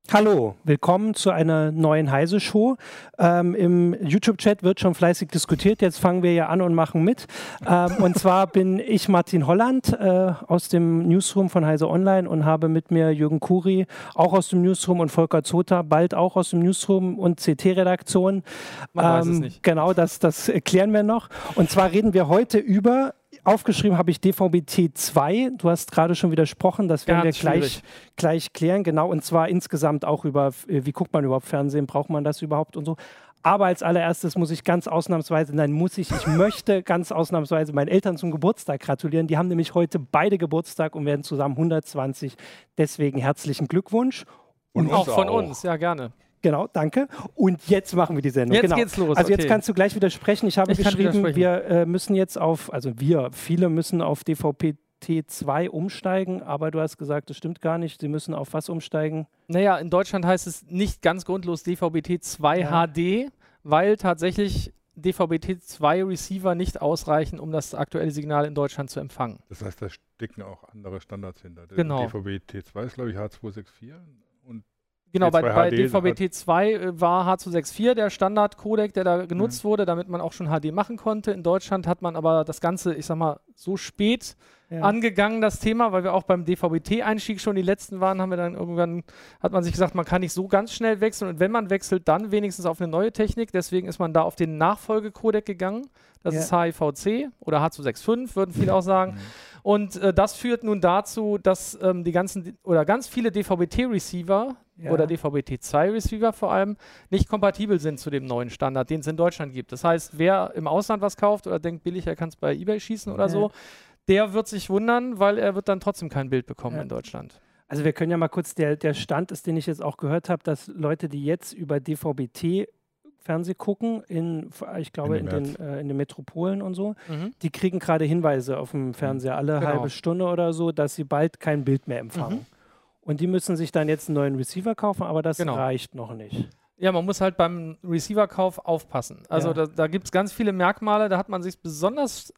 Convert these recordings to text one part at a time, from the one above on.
Hallo, willkommen zu einer neuen Heise-Show. Im YouTube-Chat wird schon fleißig diskutiert. Jetzt fangen wir ja an und machen mit. Und zwar bin ich Martin Holland aus dem Newsroom von Heise Online und habe mit mir Jürgen Kuri, auch aus dem Newsroom, und Volker Zother, bald auch aus dem Newsroom und CT-Redaktion. Man weiß es nicht. Genau, das klären wir noch. Und zwar reden wir heute über... Aufgeschrieben habe ich DVB-T2. Du hast gerade schon widersprochen, das werden wir gleich klären. Genau, und zwar insgesamt auch über, wie guckt man überhaupt Fernsehen, braucht man das überhaupt und so. Aber als allererstes muss ich ich möchte ganz ausnahmsweise meinen Eltern zum Geburtstag gratulieren. Die haben nämlich heute beide Geburtstag und werden zusammen 120. Deswegen herzlichen Glückwunsch. Und auch von uns, ja gerne. Genau, danke. Und jetzt machen wir die Sendung. Jetzt geht's los. Also jetzt kannst du gleich widersprechen. Ich habe geschrieben, wir müssen jetzt viele müssen auf DVB-T2 umsteigen, aber du hast gesagt, das stimmt gar nicht. Sie müssen auf was umsteigen? Naja, in Deutschland heißt es nicht ganz grundlos DVB-T2 HD, weil tatsächlich DVB-T2 Receiver nicht ausreichen, um das aktuelle Signal in Deutschland zu empfangen. Das heißt, da stecken auch andere Standards hinter. Genau. DVB-T2 ist, glaube ich, H264 und genau, bei DVB-T2 war H264 der Standard-Codec, der da genutzt wurde, damit man auch schon HD machen konnte. In Deutschland hat man aber das Ganze, ich sag mal, so spät angegangen, das Thema, weil wir auch beim DVB-T-Einstieg schon die letzten waren, haben wir dann irgendwann, hat man sich gesagt, man kann nicht so ganz schnell wechseln und wenn man wechselt, dann wenigstens auf eine neue Technik. Deswegen ist man da auf den Nachfolgecodec gegangen. Das ist HEVC oder H265, würden viele auch sagen. Und das führt nun dazu, dass ganz viele DVB-T-Receiver oder DVB-T2-Receiver vor allem nicht kompatibel sind zu dem neuen Standard, den es in Deutschland gibt. Das heißt, wer im Ausland was kauft oder denkt, billig, er kann es bei eBay schießen oder so, der wird sich wundern, weil er wird dann trotzdem kein Bild bekommen in Deutschland. Also wir können ja mal kurz, der Stand ist, den ich jetzt auch gehört habe, dass Leute, die jetzt über DVB-T Fernseh gucken, ich glaube in den Metropolen und so, die kriegen gerade Hinweise auf dem Fernseher alle halbe Stunde oder so, dass sie bald kein Bild mehr empfangen. Und die müssen sich dann jetzt einen neuen Receiver kaufen, aber das reicht noch nicht. Ja, man muss halt beim Receiver-Kauf aufpassen. Also da gibt es ganz viele Merkmale, da hat man sich besonders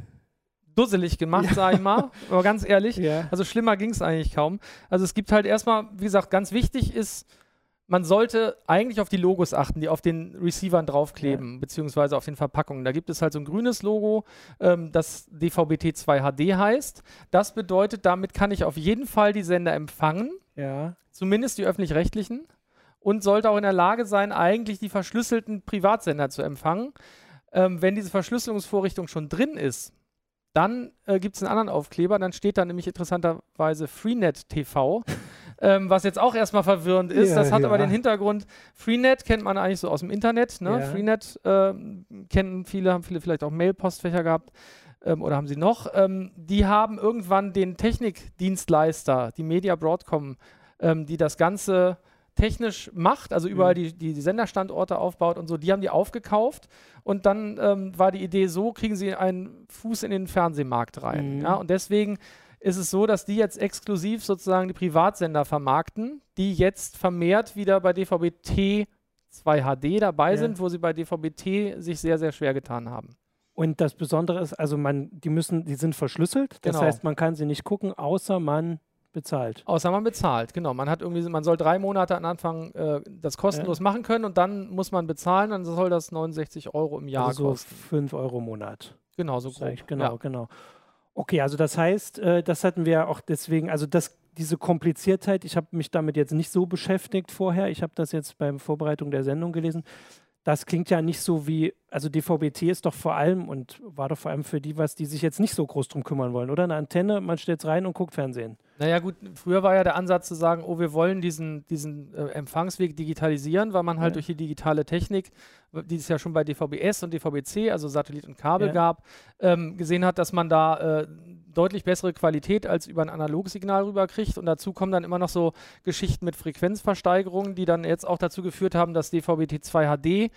dusselig gemacht, sage ich mal, aber ganz ehrlich. Also schlimmer ging es eigentlich kaum. Also es gibt halt erstmal, wie gesagt, ganz wichtig ist, man sollte eigentlich auf die Logos achten, die auf den Receivern draufkleben, beziehungsweise auf den Verpackungen. Da gibt es halt so ein grünes Logo, das DVB-T2 HD heißt. Das bedeutet, damit kann ich auf jeden Fall die Sender empfangen, zumindest die öffentlich-rechtlichen, und sollte auch in der Lage sein, eigentlich die verschlüsselten Privatsender zu empfangen. Wenn diese Verschlüsselungsvorrichtung schon drin ist, dann gibt es einen anderen Aufkleber, dann steht da nämlich interessanterweise Freenet TV. Was jetzt auch erstmal verwirrend ist, das hat aber den Hintergrund, Freenet kennt man eigentlich so aus dem Internet, ne? Freenet kennen viele, haben viele vielleicht auch Mail-Postfächer gehabt oder haben sie noch. Die haben irgendwann den Technikdienstleister, die Media Broadcom, die das Ganze technisch macht, also überall die Senderstandorte aufbaut und so, die haben die aufgekauft und dann war die Idee so, kriegen sie einen Fuß in den Fernsehmarkt rein. Ja? Und deswegen ist es so, dass die jetzt exklusiv sozusagen die Privatsender vermarkten, die jetzt vermehrt wieder bei DVB-T2 HD dabei sind, wo sie bei DVB-T sich sehr, sehr schwer getan haben. Und das Besondere ist, also die sind verschlüsselt, das heißt, man kann sie nicht gucken, außer man bezahlt. Außer man bezahlt, genau. Man soll 3 Monate am Anfang das kostenlos machen können und dann muss man bezahlen, dann soll das 69 € im Jahr kosten. So 5 € im Monat. Genau, so grob. Genau. Okay, also das heißt, das hatten wir auch deswegen, also diese Kompliziertheit, ich habe mich damit jetzt nicht so beschäftigt vorher, ich habe das jetzt beim Vorbereitung der Sendung gelesen, das klingt ja nicht so wie, also DVB-T ist doch vor allem und war doch vor allem für die sich jetzt nicht so groß drum kümmern wollen, oder? Eine Antenne, man stellt es rein und guckt Fernsehen. Naja gut, früher war ja der Ansatz zu sagen, wir wollen diesen Empfangsweg digitalisieren, weil man halt durch die digitale Technik, die es ja schon bei DVB-S und DVB-C, also Satellit und Kabel gab, gesehen hat, dass man da deutlich bessere Qualität als über ein Analogsignal rüberkriegt und dazu kommen dann immer noch so Geschichten mit Frequenzversteigerungen, die dann jetzt auch dazu geführt haben, dass DVB-T2 HD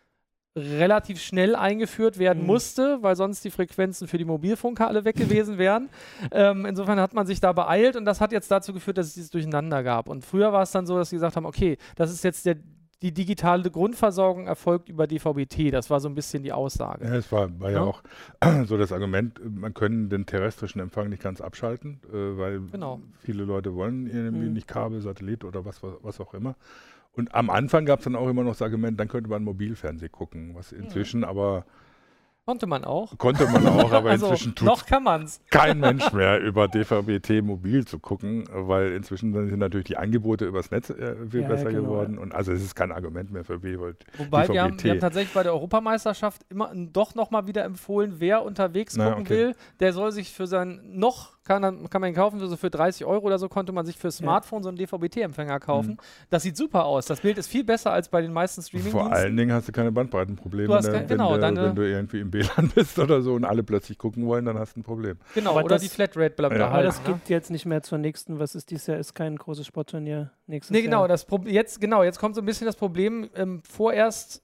relativ schnell eingeführt werden musste, weil sonst die Frequenzen für die Mobilfunker alle weg gewesen wären. Insofern hat man sich da beeilt und das hat jetzt dazu geführt, dass es dieses Durcheinander gab. Und früher war es dann so, dass sie gesagt haben, okay, das ist jetzt die digitale Grundversorgung erfolgt über DVB-T. Das war so ein bisschen die Aussage. Ja, es war ja auch so das Argument, man können den terrestrischen Empfang nicht ganz abschalten, weil viele Leute wollen irgendwie nicht Kabel, Satellit oder was auch immer. Und am Anfang gab es dann auch immer noch das Argument, dann könnte man Mobilfernsehen gucken, was inzwischen aber... Konnte man auch, aber also inzwischen noch kann man's. Kein Mensch mehr über DVB-T mobil zu gucken, weil inzwischen sind natürlich die Angebote übers Netz viel besser geworden. Und also es ist kein Argument mehr für DVB-T. Wobei wir haben tatsächlich bei der Europameisterschaft immer doch nochmal wieder empfohlen, wer unterwegs gucken will, der soll sich für sein kann man ihn kaufen, so für 30 € oder so konnte man sich für Smartphone so einen DVB-T-Empfänger kaufen. Das sieht super aus. Das Bild ist viel besser als bei den meisten Streaming-Diensten. Vor allen Dingen hast du keine Bandbreitenprobleme, wenn du irgendwie im WLAN bist oder so und alle plötzlich gucken wollen, dann hast du ein Problem. Genau, aber oder die Flatrate bleibt da. Aber das geht jetzt nicht mehr zur nächsten, was ist dieses Jahr, ist kein großes Sportturnier nächstes Jahr. Genau, jetzt kommt so ein bisschen das Problem, vorerst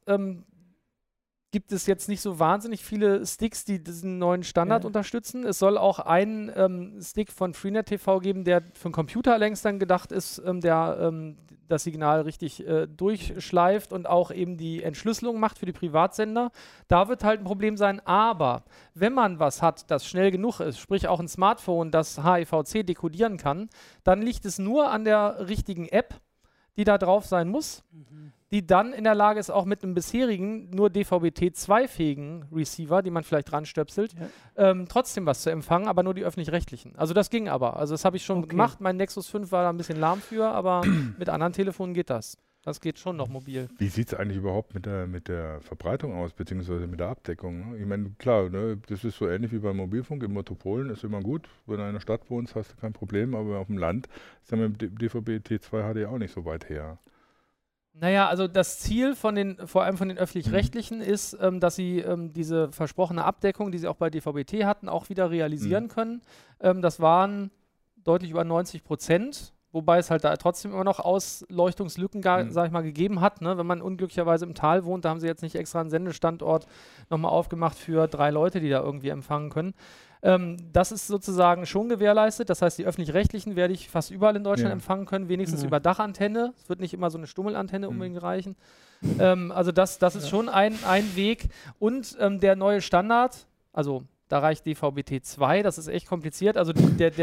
gibt es jetzt nicht so wahnsinnig viele Sticks, die diesen neuen Standard unterstützen. Es soll auch einen Stick von Freenet TV geben, der für den Computer längst dann gedacht ist, der das Signal richtig durchschleift und auch eben die Entschlüsselung macht für die Privatsender. Da wird halt ein Problem sein, aber wenn man was hat, das schnell genug ist, sprich auch ein Smartphone, das HEVC dekodieren kann, dann liegt es nur an der richtigen App, die da drauf sein muss, die dann in der Lage ist, auch mit einem bisherigen, nur DVB-T2-fähigen Receiver, die man vielleicht dran stöpselt, trotzdem was zu empfangen, aber nur die öffentlich-rechtlichen. Also das ging aber. Also das habe ich schon gemacht. Mein Nexus 5 war da ein bisschen lahm für, aber mit anderen Telefonen geht das. Das geht schon noch mobil. Wie sieht es eigentlich überhaupt mit der Verbreitung aus, beziehungsweise mit der Abdeckung? Ne? Ich meine, klar, ne, das ist so ähnlich wie beim Mobilfunk. In Metropolen ist immer gut. Wenn du in einer Stadt wohnst, hast du kein Problem, aber auf dem Land ist ja mit dem DVB-T2 HD auch nicht so weit her. Naja, also das Ziel vor allem von den Öffentlich-Rechtlichen ist, dass sie diese versprochene Abdeckung, die sie auch bei DVB-T hatten, auch wieder realisieren können. Das waren deutlich über 90%. Wobei es halt da trotzdem immer noch Ausleuchtungslücken, sag ich mal, gegeben hat. Ne? Wenn man unglücklicherweise im Tal wohnt, da haben sie jetzt nicht extra einen Sendestandort nochmal aufgemacht für 3 Leute, die da irgendwie empfangen können. Das ist sozusagen schon gewährleistet. Das heißt, die Öffentlich-Rechtlichen werde ich fast überall in Deutschland empfangen können, wenigstens über Dachantenne. Es wird nicht immer so eine Stummelantenne unbedingt reichen. Also das ist schon ein Weg. Und der neue Standard, also da reicht DVB-T2, das ist echt kompliziert. Also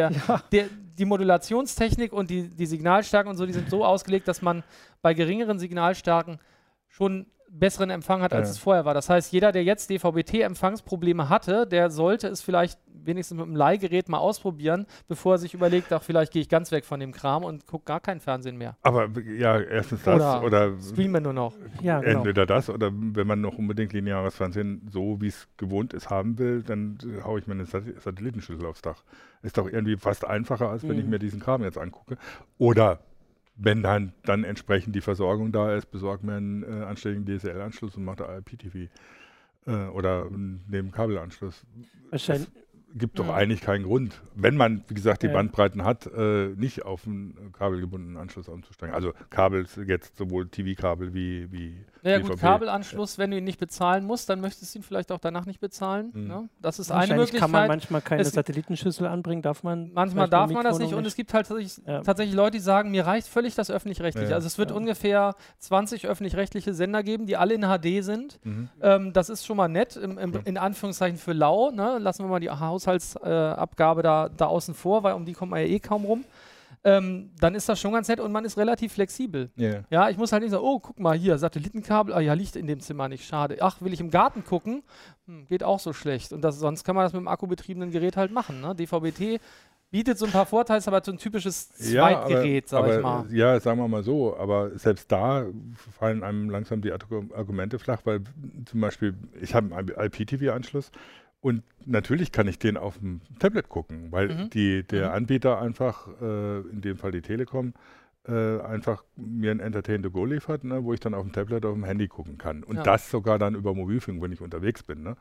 die Modulationstechnik und die Signalstärken und so, die sind so ausgelegt, dass man bei geringeren Signalstärken schon besseren Empfang hat, als es vorher war. Das heißt, jeder, der jetzt DVB-T-Empfangsprobleme hatte, der sollte es vielleicht wenigstens mit einem Leihgerät mal ausprobieren, bevor er sich überlegt, ach, vielleicht gehe ich ganz weg von dem Kram und gucke gar kein Fernsehen mehr. Aber ja, erstens das oder streamen nur noch. Ja, genau. Entweder das oder wenn man noch unbedingt lineares Fernsehen so, wie es gewohnt ist, haben will, dann haue ich mir eine Satellitenschüssel aufs Dach. Ist doch irgendwie fast einfacher, als wenn ich mir diesen Kram jetzt angucke. Oder wenn dann entsprechend die Versorgung da ist, besorgt mir einen anständigen DSL-Anschluss und macht IPTV oder neben Kabelanschluss. Wahrscheinlich. Gibt doch eigentlich keinen Grund, wenn man, wie gesagt, die Bandbreiten hat, nicht auf einen kabelgebundenen Anschluss umzusteigen. Also Kabel jetzt sowohl TV-Kabel wie ja gut, Kabelanschluss, wenn du ihn nicht bezahlen musst, dann möchtest du ihn vielleicht auch danach nicht bezahlen. Ne? Das ist eine Möglichkeit. Kann man manchmal keine Satellitenschüssel anbringen, manchmal darf man das nicht und es gibt halt tatsächlich Leute, die sagen, mir reicht völlig das Öffentlich-Rechtliche. Also es wird ungefähr 20 öffentlich-rechtliche Sender geben, die alle in HD sind. Das ist schon mal nett, in Anführungszeichen für lau. Ne? Lassen wir mal die Haushaltsabgabe da außen vor, weil um die kommt man ja eh kaum rum. Dann ist das schon ganz nett und man ist relativ flexibel. Ja, ich muss halt nicht sagen, oh, guck mal hier, Satellitenkabel, liegt in dem Zimmer nicht, schade. Ach, will ich im Garten gucken? Geht auch so schlecht. Und sonst kann man das mit dem akkubetriebenen Gerät halt machen. Ne? DVB-T bietet so ein paar Vorteile, ist aber so ein typisches Zweitgerät, sag ich mal. Ja, sagen wir mal so, aber selbst da fallen einem langsam die Argumente flach, weil zum Beispiel, ich habe einen IPTV-Anschluss und natürlich kann ich den auf dem Tablet gucken, weil der Anbieter einfach, in dem Fall die Telekom, einfach mir ein Entertain-to-go liefert, ne, wo ich dann auf dem Tablet auf dem Handy gucken kann. Und das sogar dann über Mobilfunk, wenn ich unterwegs bin. Ne.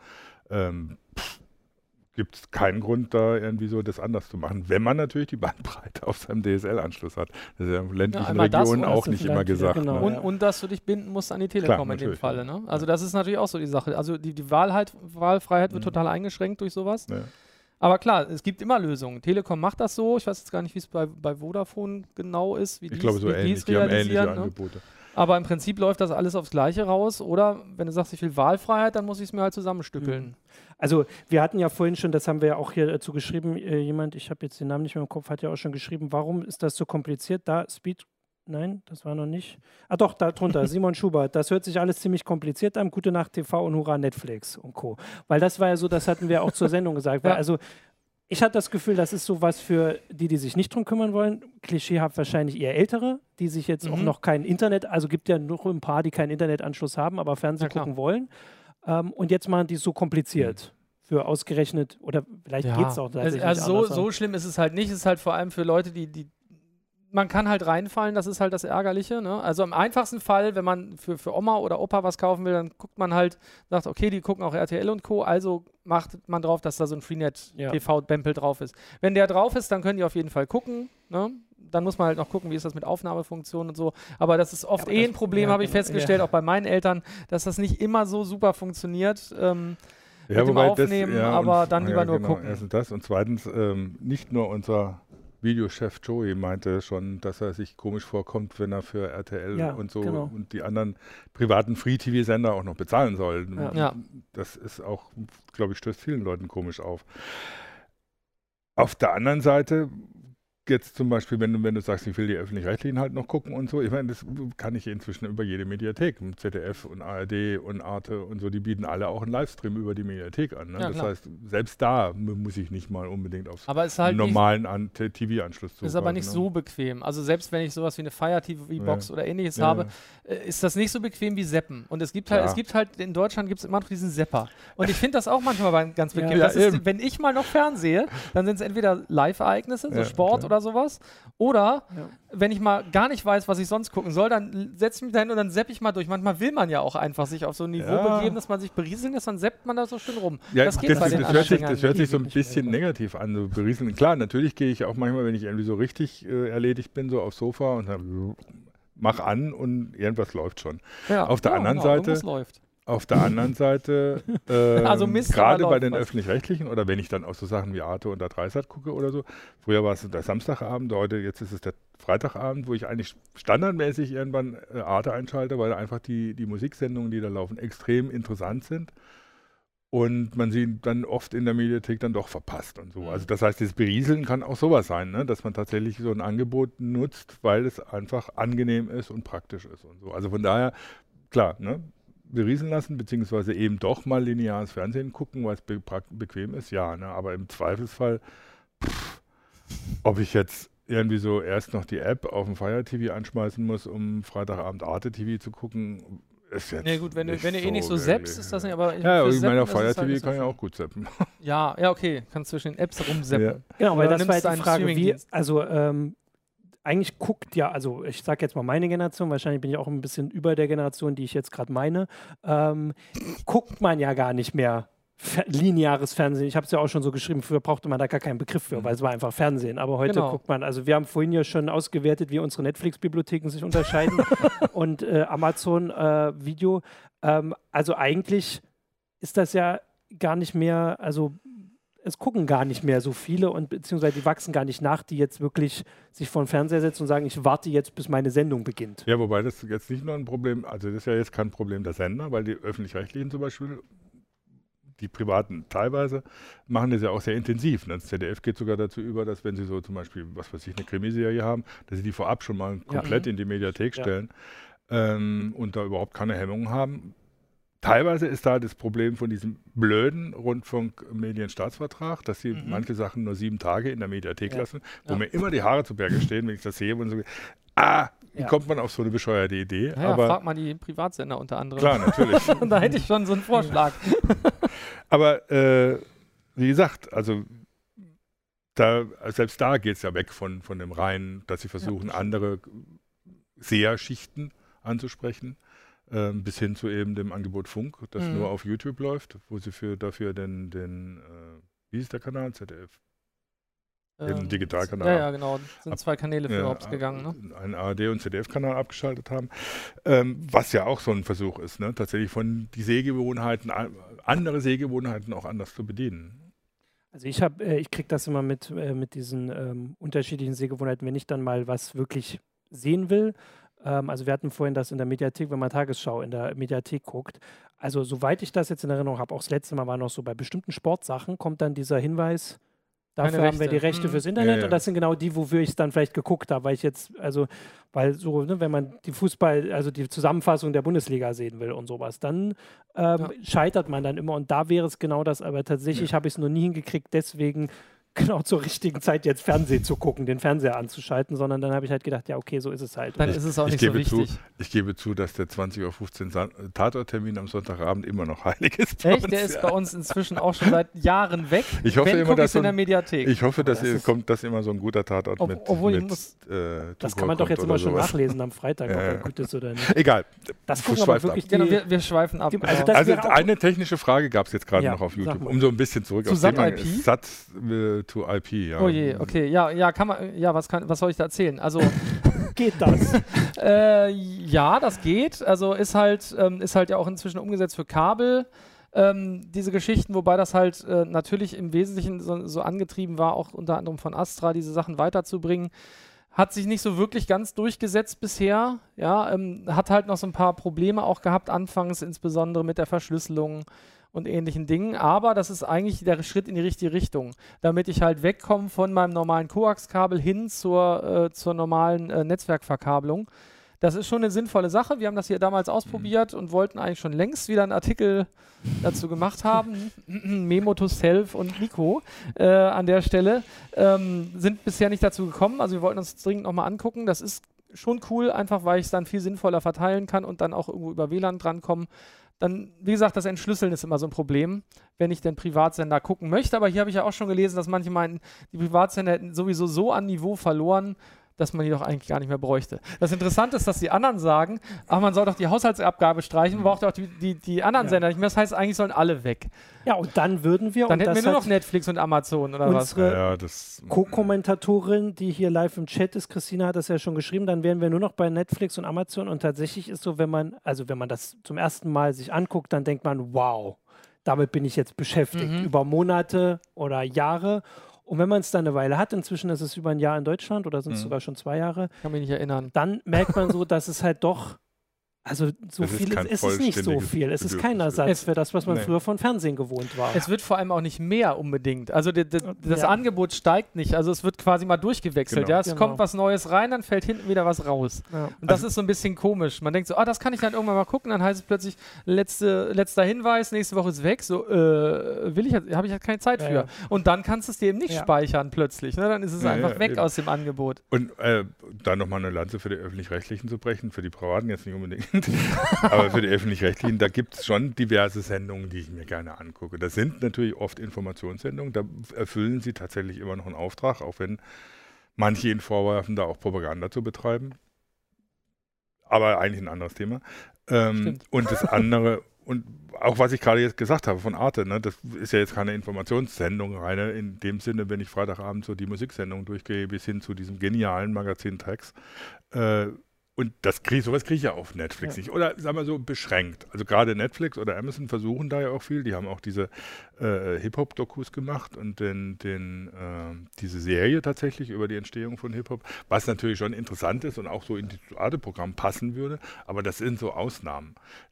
Gibt es keinen Grund, da irgendwie so das anders zu machen, wenn man natürlich die Bandbreite auf seinem DSL-Anschluss hat. Das ist ja in ländlichen Regionen auch nicht immer gesagt. Genau, ne? Und dass du dich binden musst an die Telekom. Klar, in dem Falle. Ne? Also das ist natürlich auch so die Sache. Also die Wahlfreiheit wird total eingeschränkt durch sowas. Ja. Aber klar, es gibt immer Lösungen. Telekom macht das so. Ich weiß jetzt gar nicht, wie es bei Vodafone genau ist, wie ich glaube, so ähnlich. Die haben ähnliche Angebote. Aber im Prinzip läuft das alles aufs Gleiche raus. Oder wenn du sagst, ich will Wahlfreiheit, dann muss ich es mir halt zusammenstückeln. Also wir hatten ja vorhin schon, das haben wir ja auch hier dazu geschrieben, jemand, ich habe jetzt den Namen nicht mehr im Kopf, hat ja auch schon geschrieben, warum ist das so kompliziert? Nein, das war noch nicht. Ah doch, da drunter, Simon Schubert. Das hört sich alles ziemlich kompliziert an. Gute Nacht TV und Hurra Netflix und Co. Weil das war ja so, das hatten wir auch zur Sendung gesagt. Weil, also ich hatte das Gefühl, das ist sowas für die, die sich nicht drum kümmern wollen. Klischeehaft wahrscheinlich eher Ältere, die sich jetzt auch noch kein Internet, also gibt ja noch ein paar, die keinen Internetanschluss haben, aber Fernsehen gucken wollen. Und jetzt machen die es so kompliziert. Für ausgerechnet, oder vielleicht geht es auch. Also so schlimm ist es halt nicht. Es ist halt vor allem für Leute, die man kann halt reinfallen, das ist halt das Ärgerliche. Ne? Also im einfachsten Fall, wenn man für Oma oder Opa was kaufen will, dann guckt man halt, sagt, okay, die gucken auch RTL und Co., also macht man drauf, dass da so ein Freenet-TV-Bempel drauf ist. Wenn der drauf ist, dann können die auf jeden Fall gucken. Ne? Dann muss man halt noch gucken, wie ist das mit Aufnahmefunktionen und so. Aber das ist oft ein Problem, habe ich festgestellt, auch bei meinen Eltern, dass das nicht immer so super funktioniert. Mit dem Aufnehmen, aber dann lieber nur gucken. Erstens das und zweitens, nicht nur unser Videochef Joey meinte schon, dass er sich komisch vorkommt, wenn er für RTL und so und die anderen privaten Free-TV-Sender auch noch bezahlen soll. Ja. Das ist auch, glaube ich, stößt vielen Leuten komisch auf. Auf der anderen Seite, jetzt zum Beispiel, wenn du sagst, ich will die Öffentlich-Rechtlichen halt noch gucken und so, ich meine, das kann ich inzwischen über jede Mediathek, ZDF und ARD und Arte und so, die bieten alle auch einen Livestream über die Mediathek an. Ne? Das heißt, selbst da muss ich nicht mal unbedingt auf halt normalen TV-Anschluss zugreifen. Ist aber nicht so bequem. Also selbst wenn ich sowas wie eine Fire TV-Box oder ähnliches habe, ist das nicht so bequem wie Zappen. Und es gibt halt in Deutschland gibt es immer noch diesen Zapper. Und ich finde das auch manchmal ganz bequem. Wenn ich mal noch fernsehe, dann sind es entweder Live-Ereignisse, so Sport oder sowas. Oder wenn ich mal gar nicht weiß, was ich sonst gucken soll, dann setze ich mich dahin und dann zappe ich mal durch. Manchmal will man ja auch einfach sich auf so ein Niveau begeben, dass man sich berieseln lässt, dann zappt man da so schön rum. Ja, das hört sich so ein bisschen negativ an, so berieseln. Klar, natürlich gehe ich auch manchmal, wenn ich irgendwie so richtig erledigt bin, so aufs Sofa und dann mach an und irgendwas läuft schon. Ja, auf der anderen Seite läuft. Auf der anderen Seite, also gerade bei den Öffentlich-Rechtlichen oder wenn ich dann auch so Sachen wie Arte und A3sat gucke oder so, früher war es der Samstagabend, jetzt ist es der Freitagabend, wo ich eigentlich standardmäßig irgendwann Arte einschalte, weil einfach die Musiksendungen, die da laufen, extrem interessant sind und man sie dann oft in der Mediathek dann doch verpasst und so. Also das heißt, das Berieseln kann auch sowas sein, ne? Dass man tatsächlich so ein Angebot nutzt, weil es einfach angenehm ist und praktisch ist und so. Also von daher, klar, ne? Berieseln lassen, beziehungsweise eben doch mal lineares Fernsehen gucken, weil es bequem ist, ne? Aber im Zweifelsfall, ob ich jetzt irgendwie so erst noch die App auf dem Fire TV anschmeißen muss, um Freitagabend Arte TV zu gucken, ist jetzt gut, wenn du eh nicht so zappst, ist das nicht, aber ich meine, auf Fire TV kann ich auch gut zappen. Ja, okay, kannst zwischen den Apps rumzappen. Ja. Genau, weil das war jetzt die Frage, eigentlich guckt ja, also ich sage jetzt mal meine Generation, wahrscheinlich bin ich auch ein bisschen über der Generation, die ich jetzt gerade meine, guckt man ja gar nicht mehr lineares Fernsehen. Ich habe es ja auch schon so geschrieben, früher brauchte man da gar keinen Begriff für, weil es war einfach Fernsehen. Aber heute guckt man, also wir haben vorhin ja schon ausgewertet, wie unsere Netflix-Bibliotheken sich unterscheiden und Amazon Video. Also eigentlich ist das ja gar nicht mehr, also es gucken gar nicht mehr so viele und beziehungsweise die wachsen gar nicht nach, die jetzt wirklich sich vor den Fernseher setzen und sagen, ich warte jetzt, bis meine Sendung beginnt. Ja, wobei das jetzt nicht nur ein Problem, also das ist ja jetzt kein Problem der Sender, weil die Öffentlich-Rechtlichen zum Beispiel, die Privaten teilweise, machen das ja auch sehr intensiv. Das ZDF geht sogar dazu über, dass wenn sie so zum Beispiel, was weiß ich, eine Krimiserie haben, dass sie die vorab schon mal komplett in die Mediathek stellen und da überhaupt keine Hemmungen haben. Teilweise ist da das Problem von diesem blöden Rundfunkmedienstaatsvertrag, dass sie manche Sachen nur 7 Tage in der Mediathek lassen, wo mir immer die Haare zu Berge stehen, wenn ich das sehe und so, wie kommt man auf so eine bescheuerte Idee? Ja, aber fragt mal die Privatsender unter anderem. Klar, natürlich. Da hätte ich schon so einen Vorschlag. Aber wie gesagt, also selbst da geht es ja weg von dem reinen, dass sie versuchen, andere Seherschichten anzusprechen. Bis hin zu eben dem Angebot Funk, das nur auf YouTube läuft, wo sie dafür den wie ist der Kanal? ZDF? Den Digitalkanal. Ja, genau. Sind 2 Kanäle für Hops gegangen. Ne? Einen ARD- und ZDF-Kanal abgeschaltet haben. Was ja auch so ein Versuch ist, ne? Tatsächlich von die Sehgewohnheiten, andere Sehgewohnheiten auch anders zu bedienen. Also ich kriege das immer mit diesen unterschiedlichen Sehgewohnheiten, wenn ich dann mal was wirklich sehen will, Also wir hatten vorhin das in der Mediathek, wenn man Tagesschau in der Mediathek guckt. Also soweit ich das jetzt in Erinnerung habe, auch das letzte Mal war noch so, bei bestimmten Sportsachen kommt dann dieser Hinweis, dafür haben wir die Rechte fürs Internet und das sind genau die, wofür ich es dann vielleicht geguckt habe, weil ich jetzt, weil so, ne, wenn man die die Zusammenfassung der Bundesliga sehen will und sowas, dann scheitert man dann immer und da wäre es genau das, aber tatsächlich habe ich es noch nie hingekriegt, deswegen genau zur richtigen Zeit jetzt Fernsehen zu gucken, den Fernseher anzuschalten, sondern dann habe ich halt gedacht, ja okay, so ist es halt. Dann ist es auch nicht so wichtig. Ich gebe zu, dass der 20:15 Uhr Tatorttermin am Sonntagabend immer noch heilig ist. Echt? Der ist bei uns inzwischen auch schon seit Jahren weg. Ich hoffe immer, dass in der Mediathek. Ich hoffe, dass immer so ein guter Tatort das kann man doch jetzt immer schon nachlesen am Freitag, ob er gut ist oder nicht. Egal. Das gucken aber wirklich wir schweifen ab. Also eine technische Frage gab es jetzt gerade noch auf YouTube, um so ein bisschen zurück auf SAT-IP? Satz to IP, ja. Oh je, okay. Ja, kann man, ja, was soll ich da erzählen? Also geht das? Ja, das geht. Also ist halt ja auch inzwischen umgesetzt für Kabel. Diese Geschichten, wobei das halt natürlich im Wesentlichen so angetrieben war, auch unter anderem von Astra, diese Sachen weiterzubringen. Hat sich nicht so wirklich ganz durchgesetzt bisher. Ja, hat halt noch so ein paar Probleme auch gehabt, anfangs insbesondere mit der Verschlüsselung und ähnlichen Dingen, aber das ist eigentlich der Schritt in die richtige Richtung, damit ich halt wegkomme von meinem normalen Koaxkabel hin zur normalen Netzwerkverkabelung. Das ist schon eine sinnvolle Sache. Wir haben das hier damals ausprobiert und wollten eigentlich schon längst wieder einen Artikel dazu gemacht haben. Memo to Self und Nico an der Stelle sind bisher nicht dazu gekommen. Also wir wollten uns dringend nochmal angucken. Das ist schon cool, einfach weil ich es dann viel sinnvoller verteilen kann und dann auch irgendwo über WLAN drankommen. Dann, wie gesagt, das Entschlüsseln ist immer so ein Problem, wenn ich den Privatsender gucken möchte. Aber hier habe ich ja auch schon gelesen, dass manche meinten, die Privatsender hätten sowieso so an Niveau verloren, dass man die doch eigentlich gar nicht mehr bräuchte. Das Interessante ist, dass die anderen sagen, ach, man soll doch die Haushaltsabgabe streichen, man braucht ja auch die anderen Sender nicht mehr. Das heißt, eigentlich sollen alle weg. Ja, und dann würden wir... Dann hätten wir nur noch Netflix und Amazon oder was? Unsere Co-Kommentatorin, die hier live im Chat ist, Christina hat das ja schon geschrieben, dann wären wir nur noch bei Netflix und Amazon und tatsächlich ist so, wenn man das zum ersten Mal sich anguckt, dann denkt man, wow, damit bin ich jetzt beschäftigt, über Monate oder Jahre. Und wenn man es dann eine Weile hat, inzwischen ist es über ein Jahr in Deutschland oder sind es sogar schon 2 Jahre. Kann mich nicht erinnern. Dann merkt man so, dass es halt doch, also so viel ist es nicht so viel. Es ist kein Ersatz für das, was man früher von Fernsehen gewohnt war. Es wird vor allem auch nicht mehr unbedingt. Also das Angebot steigt nicht. Also es wird quasi mal durchgewechselt. Ja? Es kommt was Neues rein, dann fällt hinten wieder was raus. Ja. Und das ist so ein bisschen komisch. Man denkt so, das kann ich dann irgendwann mal gucken. Dann heißt es plötzlich, letzter Hinweis, nächste Woche ist weg. So, habe ich halt keine Zeit für. Ja. Und dann kannst du es dir eben nicht speichern plötzlich. Ne? Dann ist es einfach weg aus dem Angebot. Und da nochmal eine Lanze für die Öffentlich-Rechtlichen zu brechen, für die Privaten jetzt nicht unbedingt. Aber für die Öffentlich-Rechtlichen, da gibt es schon diverse Sendungen, die ich mir gerne angucke. Das sind natürlich oft Informationssendungen, da erfüllen sie tatsächlich immer noch einen Auftrag, auch wenn manche ihnen vorwerfen, da auch Propaganda zu betreiben. Aber eigentlich ein anderes Thema. Und das andere, und auch was ich gerade jetzt gesagt habe von Arte, ne, das ist ja jetzt keine Informationssendung, reine in dem Sinne, wenn ich Freitagabend so die Musiksendung durchgehe, bis hin zu diesem genialen Magazin Tracks. Und sowas kriege ich ja auf Netflix nicht. Oder sagen wir so beschränkt. Also gerade Netflix oder Amazon versuchen da ja auch viel. Die haben auch diese Hip-Hop-Dokus gemacht und diese Serie tatsächlich über die Entstehung von Hip-Hop, was natürlich schon interessant ist und auch so in das Arte-Programm passen würde. Aber das sind so Ausnahmen.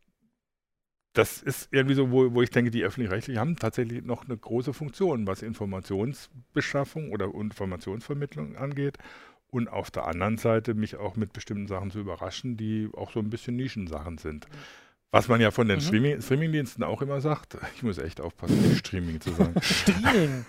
Das ist irgendwie so, wo ich denke, die Öffentlich-Rechtlichen haben tatsächlich noch eine große Funktion, was Informationsbeschaffung oder Informationsvermittlung angeht. Und auf der anderen Seite mich auch mit bestimmten Sachen zu überraschen, die auch so ein bisschen Nischensachen sind. Was man ja von den Streamingdiensten auch immer sagt, ich muss echt aufpassen, nicht Streaming zu sagen. Streaming?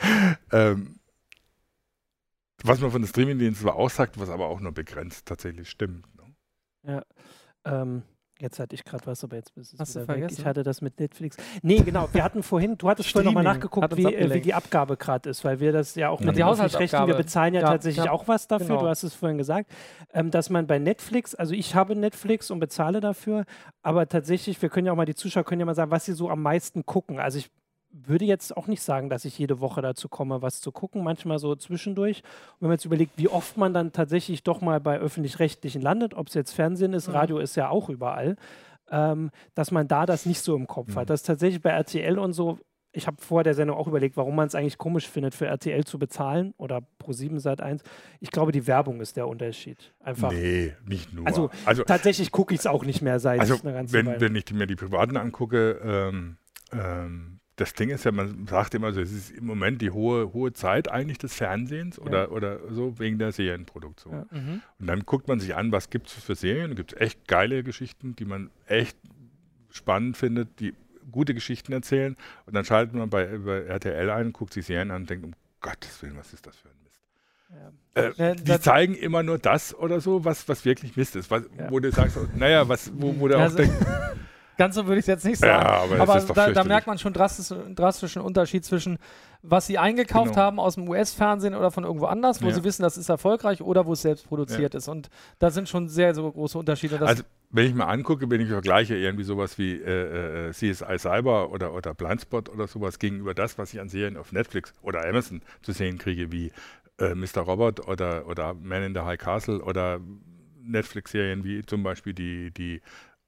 Was man von den Streamingdiensten auch sagt, was aber auch nur begrenzt tatsächlich stimmt. Ne? Ja, jetzt hatte ich gerade was, aber jetzt ist es Hast wieder du vergessen? weg. Ich hatte das mit Netflix. Nee, genau. Wir hatten vorhin, du hattest vorhin nochmal nachgeguckt, wie die Abgabe gerade ist, weil wir das ja auch mit die Haushaltsabgabe. Wir bezahlen ja tatsächlich auch was dafür. Genau. Du hast es vorhin gesagt, dass man bei Netflix, also ich habe Netflix und bezahle dafür, aber tatsächlich, die Zuschauer können ja mal sagen, was sie so am meisten gucken. Also ich würde jetzt auch nicht sagen, dass ich jede Woche dazu komme, was zu gucken, manchmal so zwischendurch. Und wenn man jetzt überlegt, wie oft man dann tatsächlich doch mal bei Öffentlich-Rechtlichen landet, ob es jetzt Fernsehen ist, Radio ist ja auch überall, dass man da das nicht so im Kopf hat. Das ist tatsächlich bei RTL und so, ich habe vor der Sendung auch überlegt, warum man es eigentlich komisch findet, für RTL zu bezahlen oder Pro7 Sat.1. Ich glaube, die Werbung ist der Unterschied. Einfach. Nee, nicht nur. Also tatsächlich gucke ich es auch nicht mehr seit einer ganzen Weile. Wenn ich mir die Privaten angucke, das Ding ist ja, man sagt immer so, es ist im Moment die hohe Zeit eigentlich des Fernsehens oder so wegen der Serienproduktion. Ja. Und dann guckt man sich an, was gibt es für Serien. Da gibt es echt geile Geschichten, die man echt spannend findet, die gute Geschichten erzählen. Und dann schaltet man bei RTL ein, guckt sich Serien an und denkt, um Gottes Willen, was ist das für ein Mist? Ja. Die zeigen immer nur das oder so, was wirklich Mist ist. Wo du sagst, naja, wo du auch denkst, ganz so würde ich es jetzt nicht sagen. Ja, aber da merkt man schon drastischen Unterschied zwischen, was sie eingekauft haben aus dem US-Fernsehen oder von irgendwo anders, wo sie wissen, das ist erfolgreich, oder wo es selbst produziert ist. Und da sind schon sehr, sehr große Unterschiede. Also, wenn ich mal angucke, wenn ich vergleiche irgendwie sowas wie CSI Cyber oder Blindspot oder sowas gegenüber das, was ich an Serien auf Netflix oder Amazon zu sehen kriege, wie Mr. Robot oder Man in the High Castle oder Netflix-Serien wie zum Beispiel die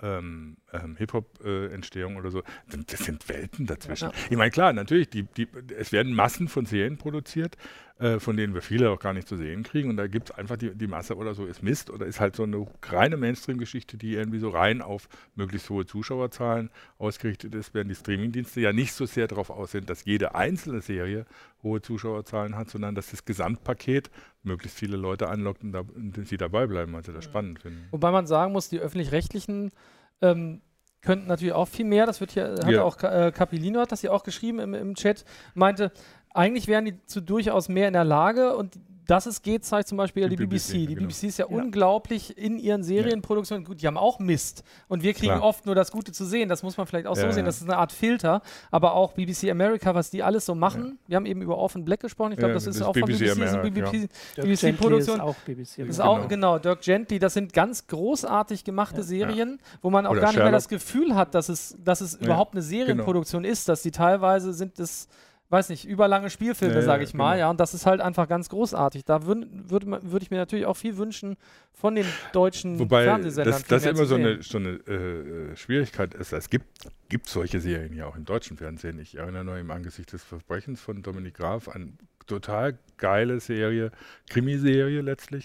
Hip-Hop-Entstehung oder so, das sind Welten dazwischen. Ja. Ich meine, klar, natürlich, es werden Massen von Serien produziert, von denen wir viele auch gar nicht zu sehen kriegen, und da gibt es einfach die Masse oder so ist Mist oder ist halt so eine reine Mainstream-Geschichte, die irgendwie so rein auf möglichst hohe Zuschauerzahlen ausgerichtet ist, während die Streaming-Dienste ja nicht so sehr darauf aus sind, dass jede einzelne Serie hohe Zuschauerzahlen hat, sondern dass das Gesamtpaket möglichst viele Leute anlockt und sie dabei bleiben, weil sie das spannend finden. Wobei man sagen muss, die Öffentlich-Rechtlichen könnten natürlich auch viel mehr. Das wird hier, hatte auch Capilino hat das hier auch geschrieben im Chat, meinte, eigentlich wären die durchaus mehr in der Lage, und dass es geht, zeigt zum Beispiel die BBC. Die BBC ist ja unglaublich in ihren Serienproduktionen. Gut, die haben auch Mist. Und wir kriegen oft nur das Gute zu sehen. Das muss man vielleicht auch so sehen. Das ist eine Art Filter. Aber auch BBC America, was die alles so machen. Wir haben eben über Orphan Black gesprochen. Ich glaube, das ist auch von BBC. BBC-Produktion. Auch BBC. Ist auch, genau, Dirk Gently. Das sind ganz großartig gemachte Serien, wo man auch gar nicht mehr das Gefühl hat, dass es überhaupt eine Serienproduktion ist. Dass die teilweise sind es, weiß nicht, überlange Spielfilme, sage ich mal, und das ist halt einfach ganz großartig. Da würde ich mir natürlich auch viel wünschen von den deutschen Fernsehsendern. Wobei das immer so eine Schwierigkeit ist. Es gibt solche Serien ja auch im deutschen Fernsehen. Ich erinnere nur im Angesicht des Verbrechens von Dominik Graf an total geile Serie, Krimiserie letztlich,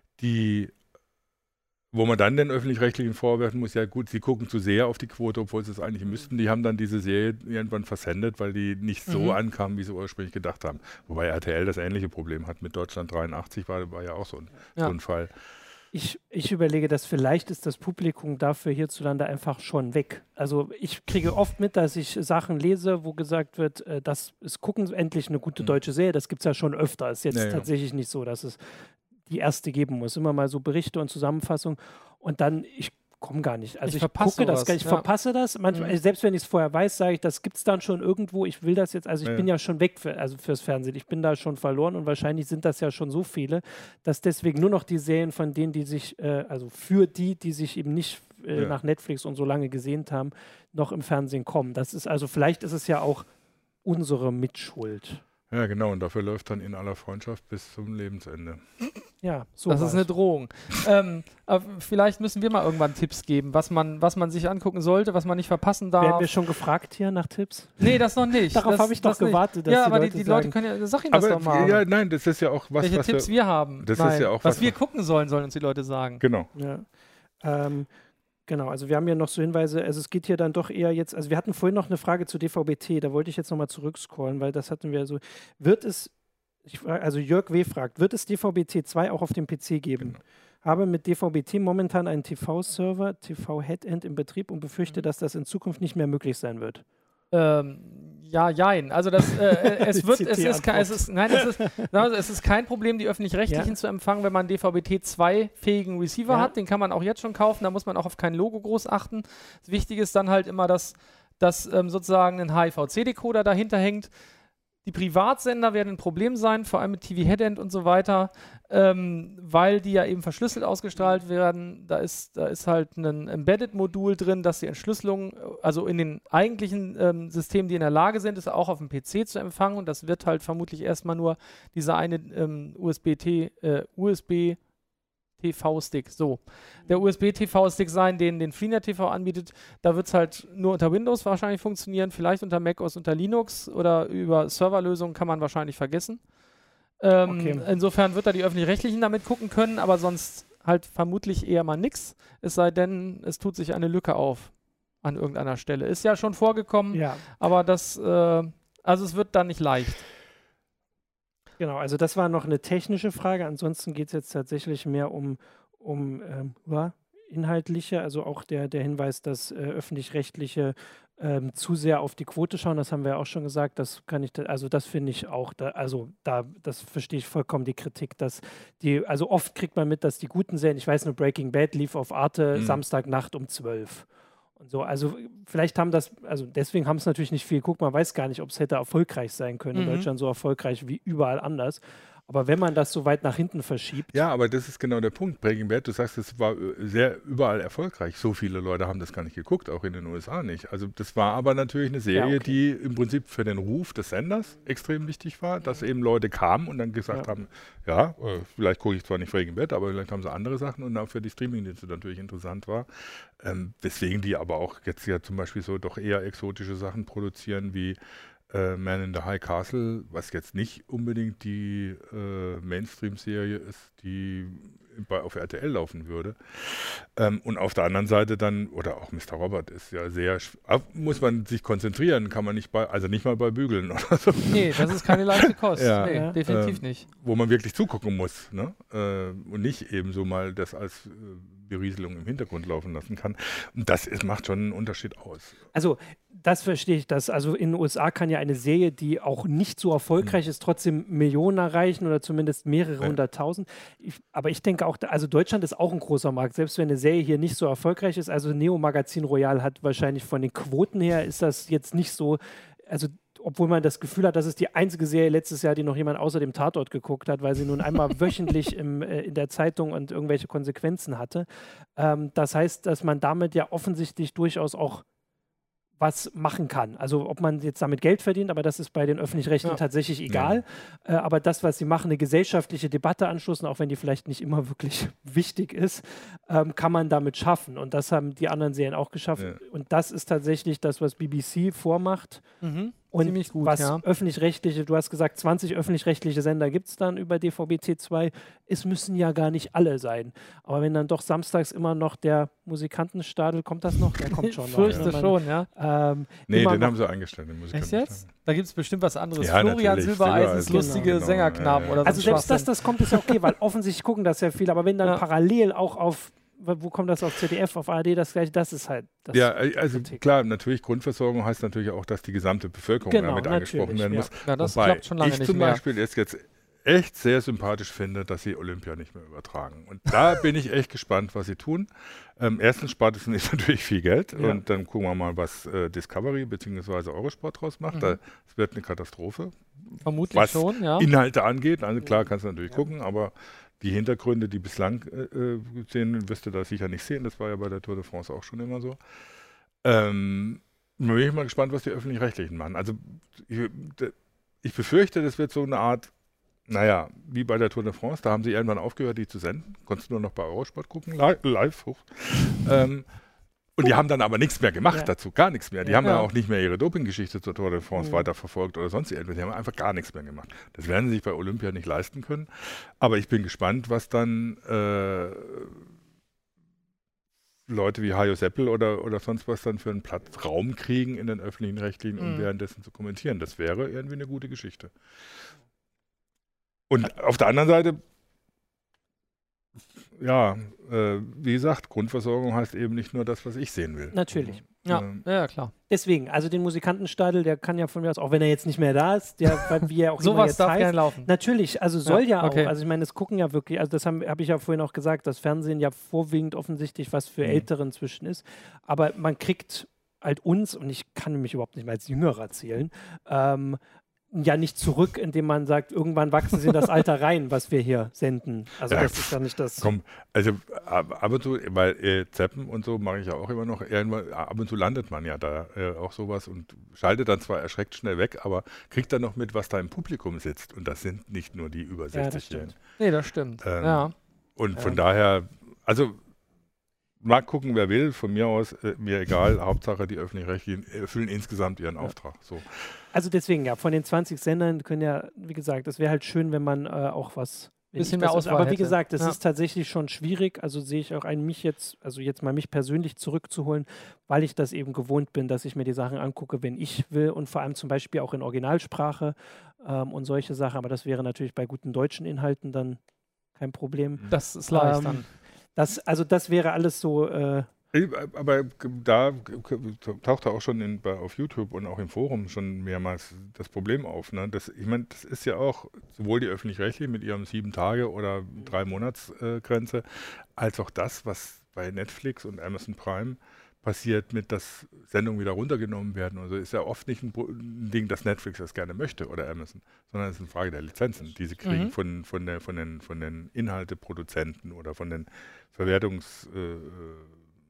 wo man dann den Öffentlich-Rechtlichen vorwerfen muss, ja gut, sie gucken zu sehr auf die Quote, obwohl sie es eigentlich müssten. Die haben dann diese Serie irgendwann versendet, weil die nicht so ankam, wie sie ursprünglich gedacht haben. Wobei RTL das ähnliche Problem hat. Mit Deutschland 83 war ja auch so ein Fall. Ich überlege, dass vielleicht ist das Publikum dafür hierzulande einfach schon weg. Also ich kriege oft mit, dass ich Sachen lese, wo gesagt wird, gucken endlich eine gute deutsche Serie. Das gibt es ja schon öfter. Ist jetzt tatsächlich nicht so, dass es die erste geben muss. Immer mal so Berichte und Zusammenfassungen, und dann, ich komme gar nicht. Also ich verpasse das. Manchmal, selbst wenn ich es vorher weiß, sage ich, das gibt es dann schon irgendwo. Ich will das jetzt, also ich bin ja schon weg fürs Fernsehen. Ich bin da schon verloren, und wahrscheinlich sind das ja schon so viele, dass deswegen nur noch die Serien von denen, die sich, also für die sich eben nicht nach Netflix und so lange gesehnt haben, noch im Fernsehen kommen. Das ist, also vielleicht ist es ja auch unsere Mitschuld. Ja, genau, und dafür läuft dann in aller Freundschaft bis zum Lebensende. Ja, so das ist eine Drohung. Vielleicht müssen wir mal irgendwann Tipps geben, was man sich angucken sollte, was man nicht verpassen darf. Werden wir schon gefragt hier nach Tipps? Nee, das noch nicht. Darauf habe ich doch gewartet, dass die Leute können ja, sag ihnen das doch mal. Ja, nein, das ist ja auch was, welche Tipps wir haben. Das ist ja auch was wir gucken sollen uns die Leute sagen. Genau. Ja. Genau, also wir haben ja noch so Hinweise, also es geht hier dann doch eher jetzt, also wir hatten vorhin noch eine Frage zu DVB-T, da wollte ich jetzt nochmal zurückscrollen, weil das hatten wir so, also Jörg W. fragt, wird es DVB-T 2 auch auf dem PC geben? Genau. Habe mit DVB-T momentan einen TV-Server, TV-Headend im Betrieb und befürchte, dass das in Zukunft nicht mehr möglich sein wird. Jein. Also es ist kein Problem, die Öffentlich-Rechtlichen zu empfangen, wenn man DVB-T2-fähigen Receiver hat. Den kann man auch jetzt schon kaufen, da muss man auch auf kein Logo groß achten. Das Wichtige ist dann halt immer, dass sozusagen ein HIVC-Decoder dahinter hängt. Die Privatsender werden ein Problem sein, vor allem mit TV-Headend und so weiter, weil die ja eben verschlüsselt ausgestrahlt werden. Da ist halt ein Embedded-Modul drin, dass die Entschlüsselung, also in den eigentlichen Systemen, die in der Lage sind, ist auch auf dem PC zu empfangen. Und das wird halt vermutlich erstmal nur dieser eine USB-TV TV-Stick. So. Der USB-TV-Stick sein, den Freenet TV anbietet, da wird es halt nur unter Windows wahrscheinlich funktionieren, vielleicht unter macOS, unter Linux oder über Serverlösungen kann man wahrscheinlich vergessen. Insofern wird da die Öffentlich-Rechtlichen damit gucken können, aber sonst halt vermutlich eher mal nix, es sei denn, es tut sich eine Lücke auf an irgendeiner Stelle. Ist ja schon vorgekommen, aber das, also es wird dann nicht leicht. Genau, also das war noch eine technische Frage. Ansonsten geht es jetzt tatsächlich mehr um inhaltliche, also auch der Hinweis, dass öffentlich-rechtliche zu sehr auf die Quote schauen. Das haben wir ja auch schon gesagt. Das finde ich auch, das verstehe ich vollkommen die Kritik, dass also oft kriegt man mit, dass die guten Serien, ich weiß nur, Breaking Bad lief auf Arte Samstagnacht um 12. Und so, also vielleicht deswegen haben es natürlich nicht viel. Guck, man weiß gar nicht, ob es hätte erfolgreich sein können. In Deutschland so erfolgreich wie überall anders. Aber wenn man das so weit nach hinten verschiebt. Ja, aber das ist genau der Punkt. Breaking Bad, du sagst, es war sehr überall erfolgreich. So viele Leute haben das gar nicht geguckt, auch in den USA nicht. Also das war aber natürlich eine Serie, die im Prinzip für den Ruf des Senders extrem wichtig war, dass eben Leute kamen und dann gesagt haben, vielleicht gucke ich zwar nicht Breaking Bad, aber vielleicht haben sie andere Sachen und auch für die Streamingdienste natürlich interessant war. Weswegen die aber auch jetzt ja zum Beispiel so doch eher exotische Sachen produzieren wie Man in the High Castle, was jetzt nicht unbedingt die Mainstream-Serie ist, die auf RTL laufen würde. Und auf der anderen Seite dann, oder auch Mr. Robert ist ja sehr, muss man sich konzentrieren, kann man nicht nicht mal bei Bügeln oder so. Nee, das ist keine leichte Kost. Nee, definitiv nicht. Wo man wirklich zugucken muss, ne? Und nicht eben so mal das als Berieselung im Hintergrund laufen lassen kann. Und das macht schon einen Unterschied aus. Also das verstehe ich. Also in den USA kann ja eine Serie, die auch nicht so erfolgreich ist, trotzdem Millionen erreichen oder zumindest mehrere hunderttausend. Aber ich denke auch, also Deutschland ist auch ein großer Markt, selbst wenn eine Serie hier nicht so erfolgreich ist. Also Neo Magazin Royal hat wahrscheinlich von den Quoten her, ist das jetzt nicht so, also obwohl man das Gefühl hat, das ist die einzige Serie letztes Jahr, die noch jemand außer dem Tatort geguckt hat, weil sie nun einmal wöchentlich in der Zeitung und irgendwelche Konsequenzen hatte. Das heißt, dass man damit ja offensichtlich durchaus auch was machen kann. Also ob man jetzt damit Geld verdient, aber das ist bei den Öffentlich-Rechtlichen tatsächlich egal. Aber das, was sie machen, eine gesellschaftliche Debatte anstoßen, auch wenn die vielleicht nicht immer wirklich wichtig ist, kann man damit schaffen. Und das haben die anderen Serien auch geschafft. Ja. Und das ist tatsächlich das, was BBC vormacht. Und ziemlich gut, was öffentlich-rechtliche, du hast gesagt, 20 öffentlich-rechtliche Sender gibt es dann über DVB-T2. Es müssen ja gar nicht alle sein. Aber wenn dann doch samstags immer noch der Musikantenstadel, kommt das noch? Der kommt schon noch. Ich fürchte schon, ja. Nee, den haben sie eingestellt, den Musikantenstadel. Echt jetzt? Da gibt es bestimmt was anderes. Ja, Florian Silbereisens lustige Sängerknaben oder so. Also selbst das kommt, ist ja okay, weil offensichtlich gucken das ja viele. Aber wenn dann parallel auch auf wo kommt das auf ZDF, auf ARD, das gleiche, das ist halt das. Ja, also klar, natürlich Grundversorgung heißt natürlich auch, dass die gesamte Bevölkerung damit angesprochen werden muss. Ja, das klappt schon lange nicht mehr. Ich zum Beispiel jetzt echt sehr sympathisch finde, dass sie Olympia nicht mehr übertragen. Und da bin ich echt gespannt, was sie tun. Erstens spart es nicht natürlich viel Geld und dann gucken wir mal, was Discovery bzw. Eurosport draus macht. Das wird eine Katastrophe. Vermutlich was schon, ja. Inhalte angeht. Also klar, kannst du natürlich gucken, aber die Hintergründe, die bislang sehen, wirst du da sicher nicht sehen. Das war ja bei der Tour de France auch schon immer so. Bin ich mal gespannt, was die Öffentlich-Rechtlichen machen. Also ich befürchte, das wird so eine Art, wie bei der Tour de France, da haben sie irgendwann aufgehört, die zu senden. Konntest nur noch bei Eurosport gucken, live hoch. Und die haben dann aber nichts mehr gemacht dazu, gar nichts mehr. Die haben dann auch nicht mehr ihre Dopinggeschichte zur Tour de France weiterverfolgt oder sonst irgendwas. Die haben einfach gar nichts mehr gemacht. Das werden sie sich bei Olympia nicht leisten können. Aber ich bin gespannt, was dann Leute wie Hajo Seppel oder sonst was dann für einen Raum kriegen in den öffentlichen Rechtlichen, um währenddessen zu kommentieren. Das wäre irgendwie eine gute Geschichte. Und auf der anderen Seite, wie gesagt, Grundversorgung heißt eben nicht nur das, was ich sehen will. Natürlich. Ja, klar. Deswegen, also den Musikantenstadel, der kann ja von mir aus, auch wenn er jetzt nicht mehr da ist, wie er auch sowas jetzt darf heißt, gerne laufen. Natürlich, also soll auch. Also ich meine, es gucken ja wirklich, also das habe ich ja vorhin auch gesagt, dass Fernsehen ja vorwiegend offensichtlich was für Ältere inzwischen ist. Aber man kriegt halt uns, und ich kann mich überhaupt nicht mal als Jüngerer zählen, ja nicht zurück, indem man sagt, irgendwann wachsen sie in das Alter rein, was wir hier senden. Also das ist ja nicht das. Komm, also ab und zu, weil Zappen und so mache ich ja auch immer noch, irgendwann, ab und zu landet man ja da auch sowas und schaltet dann zwar erschreckt schnell weg, aber kriegt dann noch mit, was da im Publikum sitzt. Und das sind nicht nur die über 60-Jährigen. Nee, das stimmt. Ja. Und von daher, also mag gucken, wer will, von mir aus, mir egal, Hauptsache die Öffentlich-Rechtlichen erfüllen insgesamt ihren Auftrag. So. Also deswegen, ja, von den 20 Sendern können ja, wie gesagt, es wäre halt schön, wenn man auch was bisschen mehr Auswahl aber wie hätte. gesagt, es ist tatsächlich schon schwierig, also sehe ich auch einen, mich persönlich zurückzuholen, weil ich das eben gewohnt bin, dass ich mir die Sachen angucke, wenn ich will und vor allem zum Beispiel auch in Originalsprache und solche Sachen, aber das wäre natürlich bei guten deutschen Inhalten dann kein Problem. Das ist leicht dann. Das wäre alles so. Aber da tauchte auch schon auf YouTube und auch im Forum schon mehrmals das Problem auf. Ne? Ich meine, das ist ja auch sowohl die Öffentlich-Rechtlichen mit ihrem 7-Tage- oder 3-Monats-Grenze, als auch das, was bei Netflix und Amazon Prime passiert, mit dass Sendungen wieder runtergenommen werden. Also ist ja oft nicht ein Ding, dass Netflix das gerne möchte oder Amazon, sondern es ist eine Frage der Lizenzen, die sie kriegen von den Inhalteproduzenten oder von den Verwertungsfirmen.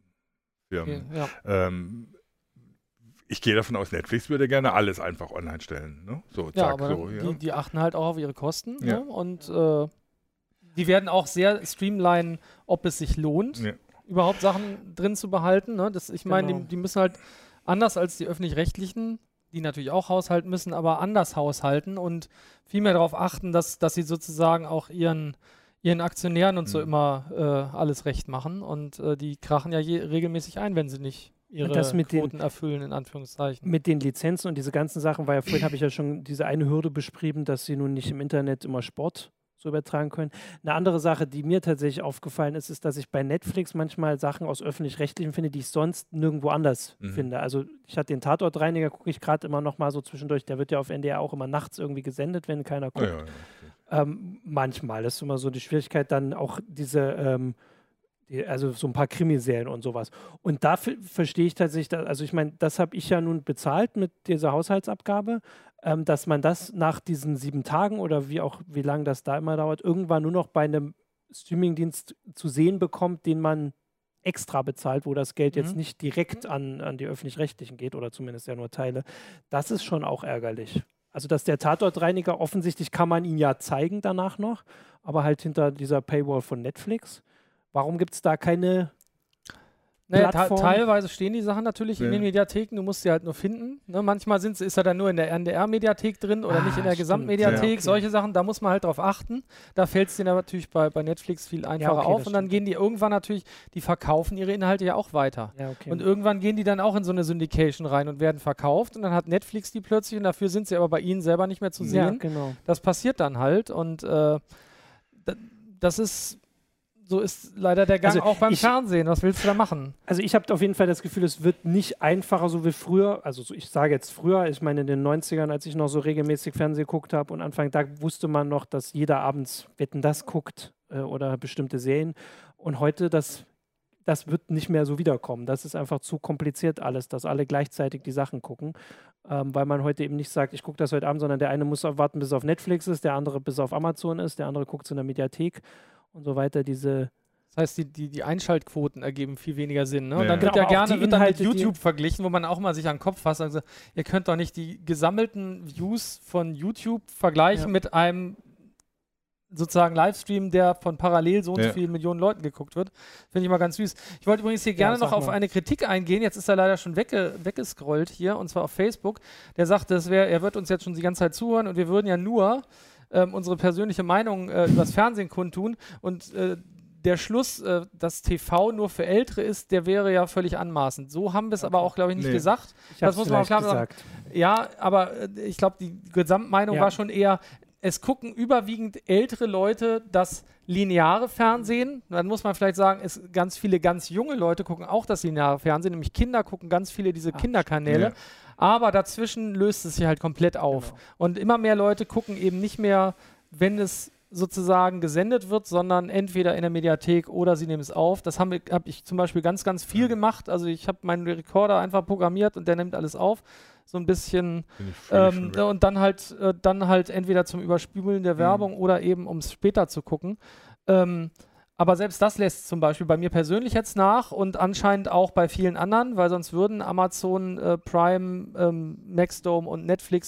Ich gehe davon aus, Netflix würde gerne alles einfach online stellen. Ne? So, zack, ja, aber die achten halt auch auf ihre Kosten. Ja. Ne? Und die werden auch sehr streamlinen, ob es sich lohnt, überhaupt Sachen drin zu behalten. Ne? Ich meine, die müssen halt anders als die Öffentlich-Rechtlichen, die natürlich auch haushalten müssen, aber anders haushalten und viel mehr darauf achten, dass sie sozusagen auch ihren Aktionären und so immer alles recht machen. Und die krachen ja regelmäßig ein, wenn sie nicht ihre Quoten erfüllen, in Anführungszeichen. Mit den Lizenzen und diese ganzen Sachen, weil vorhin habe ich ja schon diese eine Hürde beschrieben, dass sie nun nicht im Internet immer Sport so übertragen können. Eine andere Sache, die mir tatsächlich aufgefallen ist, ist, dass ich bei Netflix manchmal Sachen aus Öffentlich-Rechtlichen finde, die ich sonst nirgendwo anders finde. Also ich hatte den Tatortreiniger, gucke ich gerade immer noch mal so zwischendurch, der wird ja auf NDR auch immer nachts irgendwie gesendet, wenn keiner guckt. Manchmal ist immer so die Schwierigkeit, dann auch also so ein paar Krimiserien und sowas. Und dafür verstehe ich tatsächlich, also ich meine, das habe ich ja nun bezahlt mit dieser Haushaltsabgabe, dass man das nach diesen 7 Tagen oder wie lange das da immer dauert, irgendwann nur noch bei einem Streamingdienst zu sehen bekommt, den man extra bezahlt, wo das Geld jetzt nicht direkt an die Öffentlich-Rechtlichen geht oder zumindest ja nur Teile. Das ist schon auch ärgerlich. Also, dass der Tatortreiniger, offensichtlich kann man ihn ja zeigen danach noch, aber halt hinter dieser Paywall von Netflix. Warum gibt es da keine Plattform? Teilweise stehen die Sachen natürlich in den Mediatheken, du musst sie halt nur finden. Ne? Manchmal ist er dann nur in der NDR-Mediathek drin oder nicht in der Gesamtmediathek. Solche Sachen, da muss man halt drauf achten. Da fällt es denen natürlich bei Netflix viel einfacher auf. Und dann gehen die irgendwann natürlich, die verkaufen ihre Inhalte ja auch weiter. Und irgendwann gehen die dann auch in so eine Syndication rein und werden verkauft. Und dann hat Netflix die plötzlich und dafür sind sie aber bei ihnen selber nicht mehr zu sehen. Das passiert dann halt. Und das ist... So ist leider der Gang auch beim Fernsehen. Was willst du da machen? Also ich habe auf jeden Fall das Gefühl, es wird nicht einfacher, so wie früher. Also ich sage jetzt früher, ich meine in den 90ern, als ich noch so regelmäßig Fernsehen geguckt habe und Anfang da wusste man noch, dass jeder abends Wetten, das guckt oder bestimmte Serien. Und heute, das wird nicht mehr so wiederkommen. Das ist einfach zu kompliziert alles, dass alle gleichzeitig die Sachen gucken. Weil man heute eben nicht sagt, ich gucke das heute Abend, sondern der eine muss warten, bis es auf Netflix ist, der andere bis auf Amazon ist, der andere guckt es in der Mediathek. Und so weiter, Das heißt, die Einschaltquoten ergeben viel weniger Sinn. Ne? Und dann wird dann mit YouTube verglichen, wo man auch mal sich an den Kopf fasst. Also, ihr könnt doch nicht die gesammelten Views von YouTube vergleichen mit einem sozusagen Livestream, der von parallel so und so vielen Millionen Leuten geguckt wird. Finde ich mal ganz süß. Ich wollte übrigens hier gerne noch auf eine Kritik eingehen. Jetzt ist er leider schon weggescrollt hier, und zwar auf Facebook. Der sagte, er wird uns jetzt schon die ganze Zeit zuhören und wir würden ja nur unsere persönliche Meinung übers Fernsehen kundtun und der Schluss, dass TV nur für Ältere ist, der wäre ja völlig anmaßend. So haben wir es aber auch, glaube ich, nicht gesagt. Das muss man auch klar sagen. Ja, aber ich glaube, die Gesamtmeinung war schon eher, es gucken überwiegend ältere Leute das lineare Fernsehen. Dann muss man vielleicht sagen, ganz viele ganz junge Leute gucken auch das lineare Fernsehen, nämlich Kinder gucken ganz viele diese Kinderkanäle. Ja. Aber dazwischen löst es sich halt komplett auf. Genau. Und immer mehr Leute gucken eben nicht mehr, wenn es sozusagen gesendet wird, sondern entweder in der Mediathek oder sie nehmen es auf. Das habe ich zum Beispiel ganz, ganz viel gemacht. Also ich habe meinen Recorder einfach programmiert und der nimmt alles auf. So ein bisschen und dann halt entweder zum Überspülen der Werbung oder eben um es später zu gucken. Aber selbst das lässt zum Beispiel bei mir persönlich jetzt nach und anscheinend auch bei vielen anderen, weil sonst würden Amazon, Prime, Maxdome und Netflix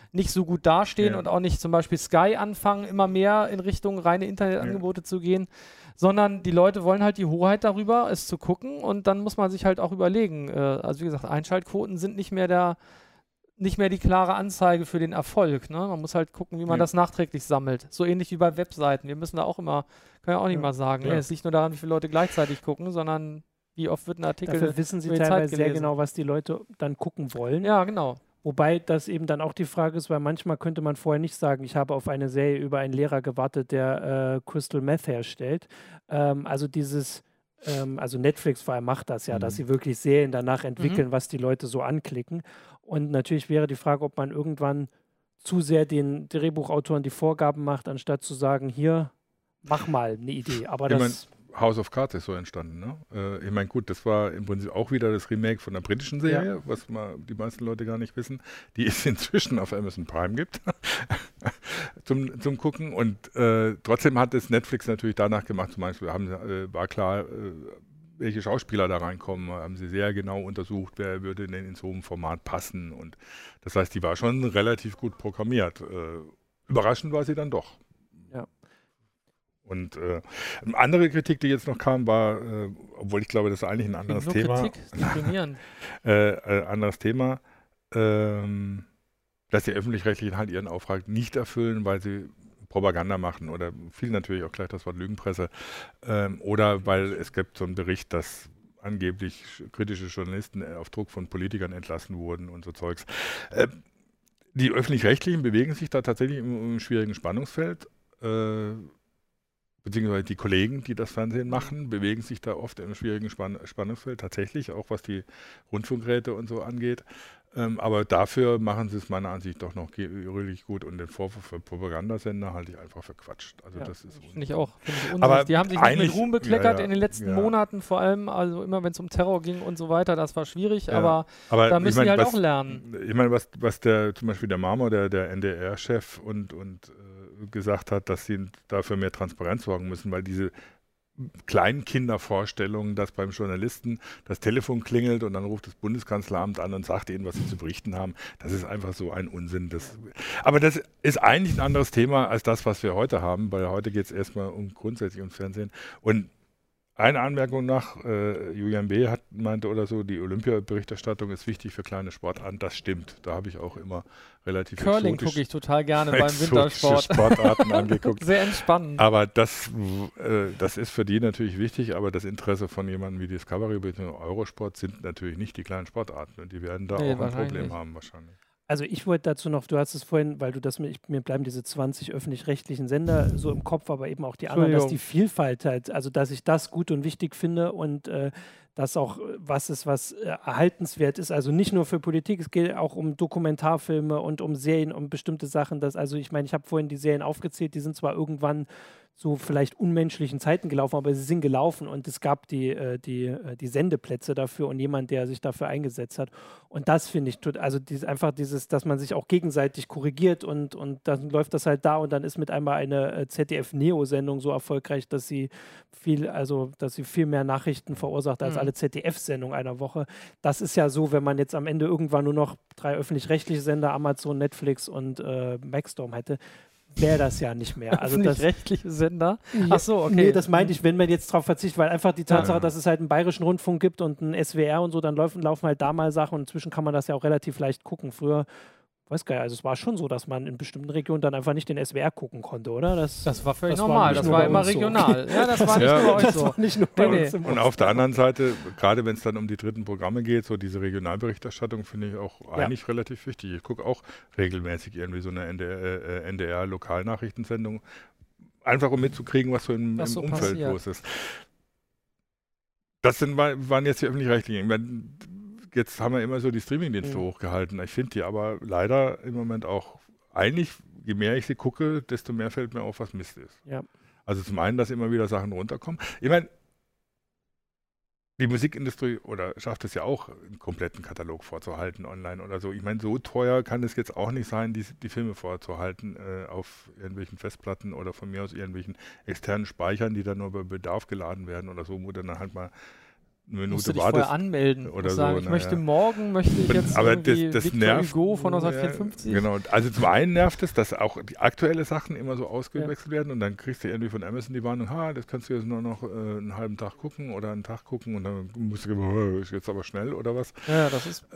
nicht so gut dastehen und auch nicht zum Beispiel Sky anfangen, immer mehr in Richtung reine Internetangebote zu gehen, sondern die Leute wollen halt die Hoheit darüber, es zu gucken, und dann muss man sich halt auch überlegen, also wie gesagt, Einschaltquoten sind nicht mehr die klare Anzeige für den Erfolg. Ne? Man muss halt gucken, wie man das nachträglich sammelt. So ähnlich wie bei Webseiten. Wir müssen da auch immer, können ja auch nicht mal sagen, es liegt nur daran, wie viele Leute gleichzeitig gucken, sondern wie oft wird ein Artikel. Dafür wissen sie teilweise sehr genau, was die Leute dann gucken wollen. Ja, genau. Wobei das eben dann auch die Frage ist, weil manchmal könnte man vorher nicht sagen, ich habe auf eine Serie über einen Lehrer gewartet, der Crystal Meth herstellt. Also Netflix vor allem macht das ja, dass sie wirklich Serien danach entwickeln, was die Leute so anklicken. Und natürlich wäre die Frage, ob man irgendwann zu sehr den Drehbuchautoren die Vorgaben macht, anstatt zu sagen, hier, mach mal eine Idee. Aber House of Cards ist so entstanden, ne? Ich meine, gut, das war im Prinzip auch wieder das Remake von einer britischen Serie, was die meisten Leute gar nicht wissen, die es inzwischen auf Amazon Prime gibt zum Gucken. Und trotzdem hat es Netflix natürlich danach gemacht, zum Beispiel war klar, welche Schauspieler da reinkommen, haben sie sehr genau untersucht, wer würde in so einem Format passen. Und das heißt, die war schon relativ gut programmiert. Überraschend war sie dann doch. Ja. Und eine andere Kritik, die jetzt noch kam, war, obwohl ich glaube, das ist eigentlich ein anderes Thema. Kritik ist deprimierend. Anderes Thema, dass die Öffentlich-Rechtlichen halt ihren Auftrag nicht erfüllen, weil sie Propaganda machen oder viel natürlich auch gleich das Wort Lügenpresse oder weil es gibt so einen Bericht, dass angeblich kritische Journalisten auf Druck von Politikern entlassen wurden und so Zeugs. Die Öffentlich-Rechtlichen bewegen sich da tatsächlich im schwierigen Spannungsfeld, beziehungsweise die Kollegen, die das Fernsehen machen, bewegen sich da oft im schwierigen Spannungsfeld, tatsächlich, auch was die Rundfunkräte und so angeht. Aber dafür machen sie es meiner Ansicht doch noch really gut, und den Vorwurf für Propagandasender halte ich einfach für Quatsch. Also das ist finde ich auch. Aber die haben sich nicht mit Ruhm bekleckert in den letzten Monaten, vor allem, also immer wenn es um Terror ging und so weiter, das war schwierig, aber da müssen die halt auch lernen. Ich meine, was zum Beispiel der Marmor, der NDR-Chef und gesagt hat, dass sie dafür mehr Transparenz sorgen müssen, weil diese Kleinkindervorstellungen, dass beim Journalisten das Telefon klingelt und dann ruft das Bundeskanzleramt an und sagt ihnen, was sie zu berichten haben, das ist einfach so ein Unsinn. Aber das ist eigentlich ein anderes Thema als das, was wir heute haben, weil heute geht es erstmal grundsätzlich ums Fernsehen. Und eine Anmerkung nach, Julian B. meinte oder so, die Olympia-Berichterstattung ist wichtig für kleine Sportarten. Das stimmt. Da habe ich auch immer relativ Curling gucke ich total gerne beim Wintersport. Sportarten angeguckt. Sehr entspannend. Aber das ist für die natürlich wichtig, aber das Interesse von jemandem wie Discovery bzw. Eurosport sind natürlich nicht die kleinen Sportarten. Und die werden da auch ein Problem haben wahrscheinlich. Also ich wollte dazu noch, du hast es vorhin, weil du das mir bleiben diese 20 öffentlich-rechtlichen Sender so im Kopf, aber eben auch die anderen, dass die Vielfalt halt, also dass ich das gut und wichtig finde und das auch was ist, was erhaltenswert ist, also nicht nur für Politik, es geht auch um Dokumentarfilme und um Serien, um bestimmte Sachen, also ich meine, ich habe vorhin die Serien aufgezählt, die sind zwar irgendwann so vielleicht unmenschlichen Zeiten gelaufen, aber sie sind gelaufen und es gab die Sendeplätze dafür und jemand, der sich dafür eingesetzt hat. Und das finde ich, also einfach dieses, dass man sich auch gegenseitig korrigiert und dann läuft das halt da und dann ist mit einmal eine ZDF-Neo-Sendung so erfolgreich, dass sie viel mehr Nachrichten verursacht als alle ZDF-Sendungen einer Woche. Das ist ja so, wenn man jetzt am Ende irgendwann nur noch 3 öffentlich-rechtliche Sender, Amazon, Netflix und Maxdome hätte, wäre das ja nicht mehr. Also öffentlich-rechtliche Sender? Ach so, okay. Nee, das meinte ich, wenn man jetzt darauf verzichtet, weil einfach die Tatsache, dass es halt einen bayerischen Rundfunk gibt und einen SWR und so, dann laufen halt da mal Sachen und inzwischen kann man das ja auch relativ leicht gucken. Früher, weiß gar nicht, also es war schon so, dass man in bestimmten Regionen dann einfach nicht den SWR gucken konnte, oder? Das war völlig normal, das war immer regional. So. Ja, das war nicht nur bei euch so. Nicht nur bei uns und auf der anderen Seite, gerade wenn es dann um die dritten Programme geht, so diese Regionalberichterstattung finde ich auch eigentlich relativ wichtig. Ich gucke auch regelmäßig irgendwie so eine NDR-Lokalnachrichtensendung, einfach um mitzukriegen, was so im Umfeld los ist. Das waren jetzt die Öffentlich-Rechtlichen. Jetzt haben wir immer so die Streamingdienste hochgehalten. Ich finde die aber leider im Moment auch, eigentlich, je mehr ich sie gucke, desto mehr fällt mir auf, was Mist ist. Ja. Also zum einen, dass immer wieder Sachen runterkommen. Ich meine, die Musikindustrie schafft es ja auch, einen kompletten Katalog vorzuhalten online oder so. Ich meine, so teuer kann es jetzt auch nicht sein, die Filme vorzuhalten auf irgendwelchen Festplatten oder von mir aus irgendwelchen externen Speichern, die dann nur bei Bedarf geladen werden oder so, wo dann halt mal Minute wartest. Anmelden oder sagen, ich möchte jetzt aber das Victor nervt, Hugo von 1954. Genau, also zum einen nervt es, dass auch die aktuellen Sachen immer so ausgewechselt werden und dann kriegst du irgendwie von Amazon die Warnung, das kannst du jetzt nur noch einen halben Tag gucken oder einen Tag gucken und dann musst du ist jetzt aber schnell oder was. Ja, das ist...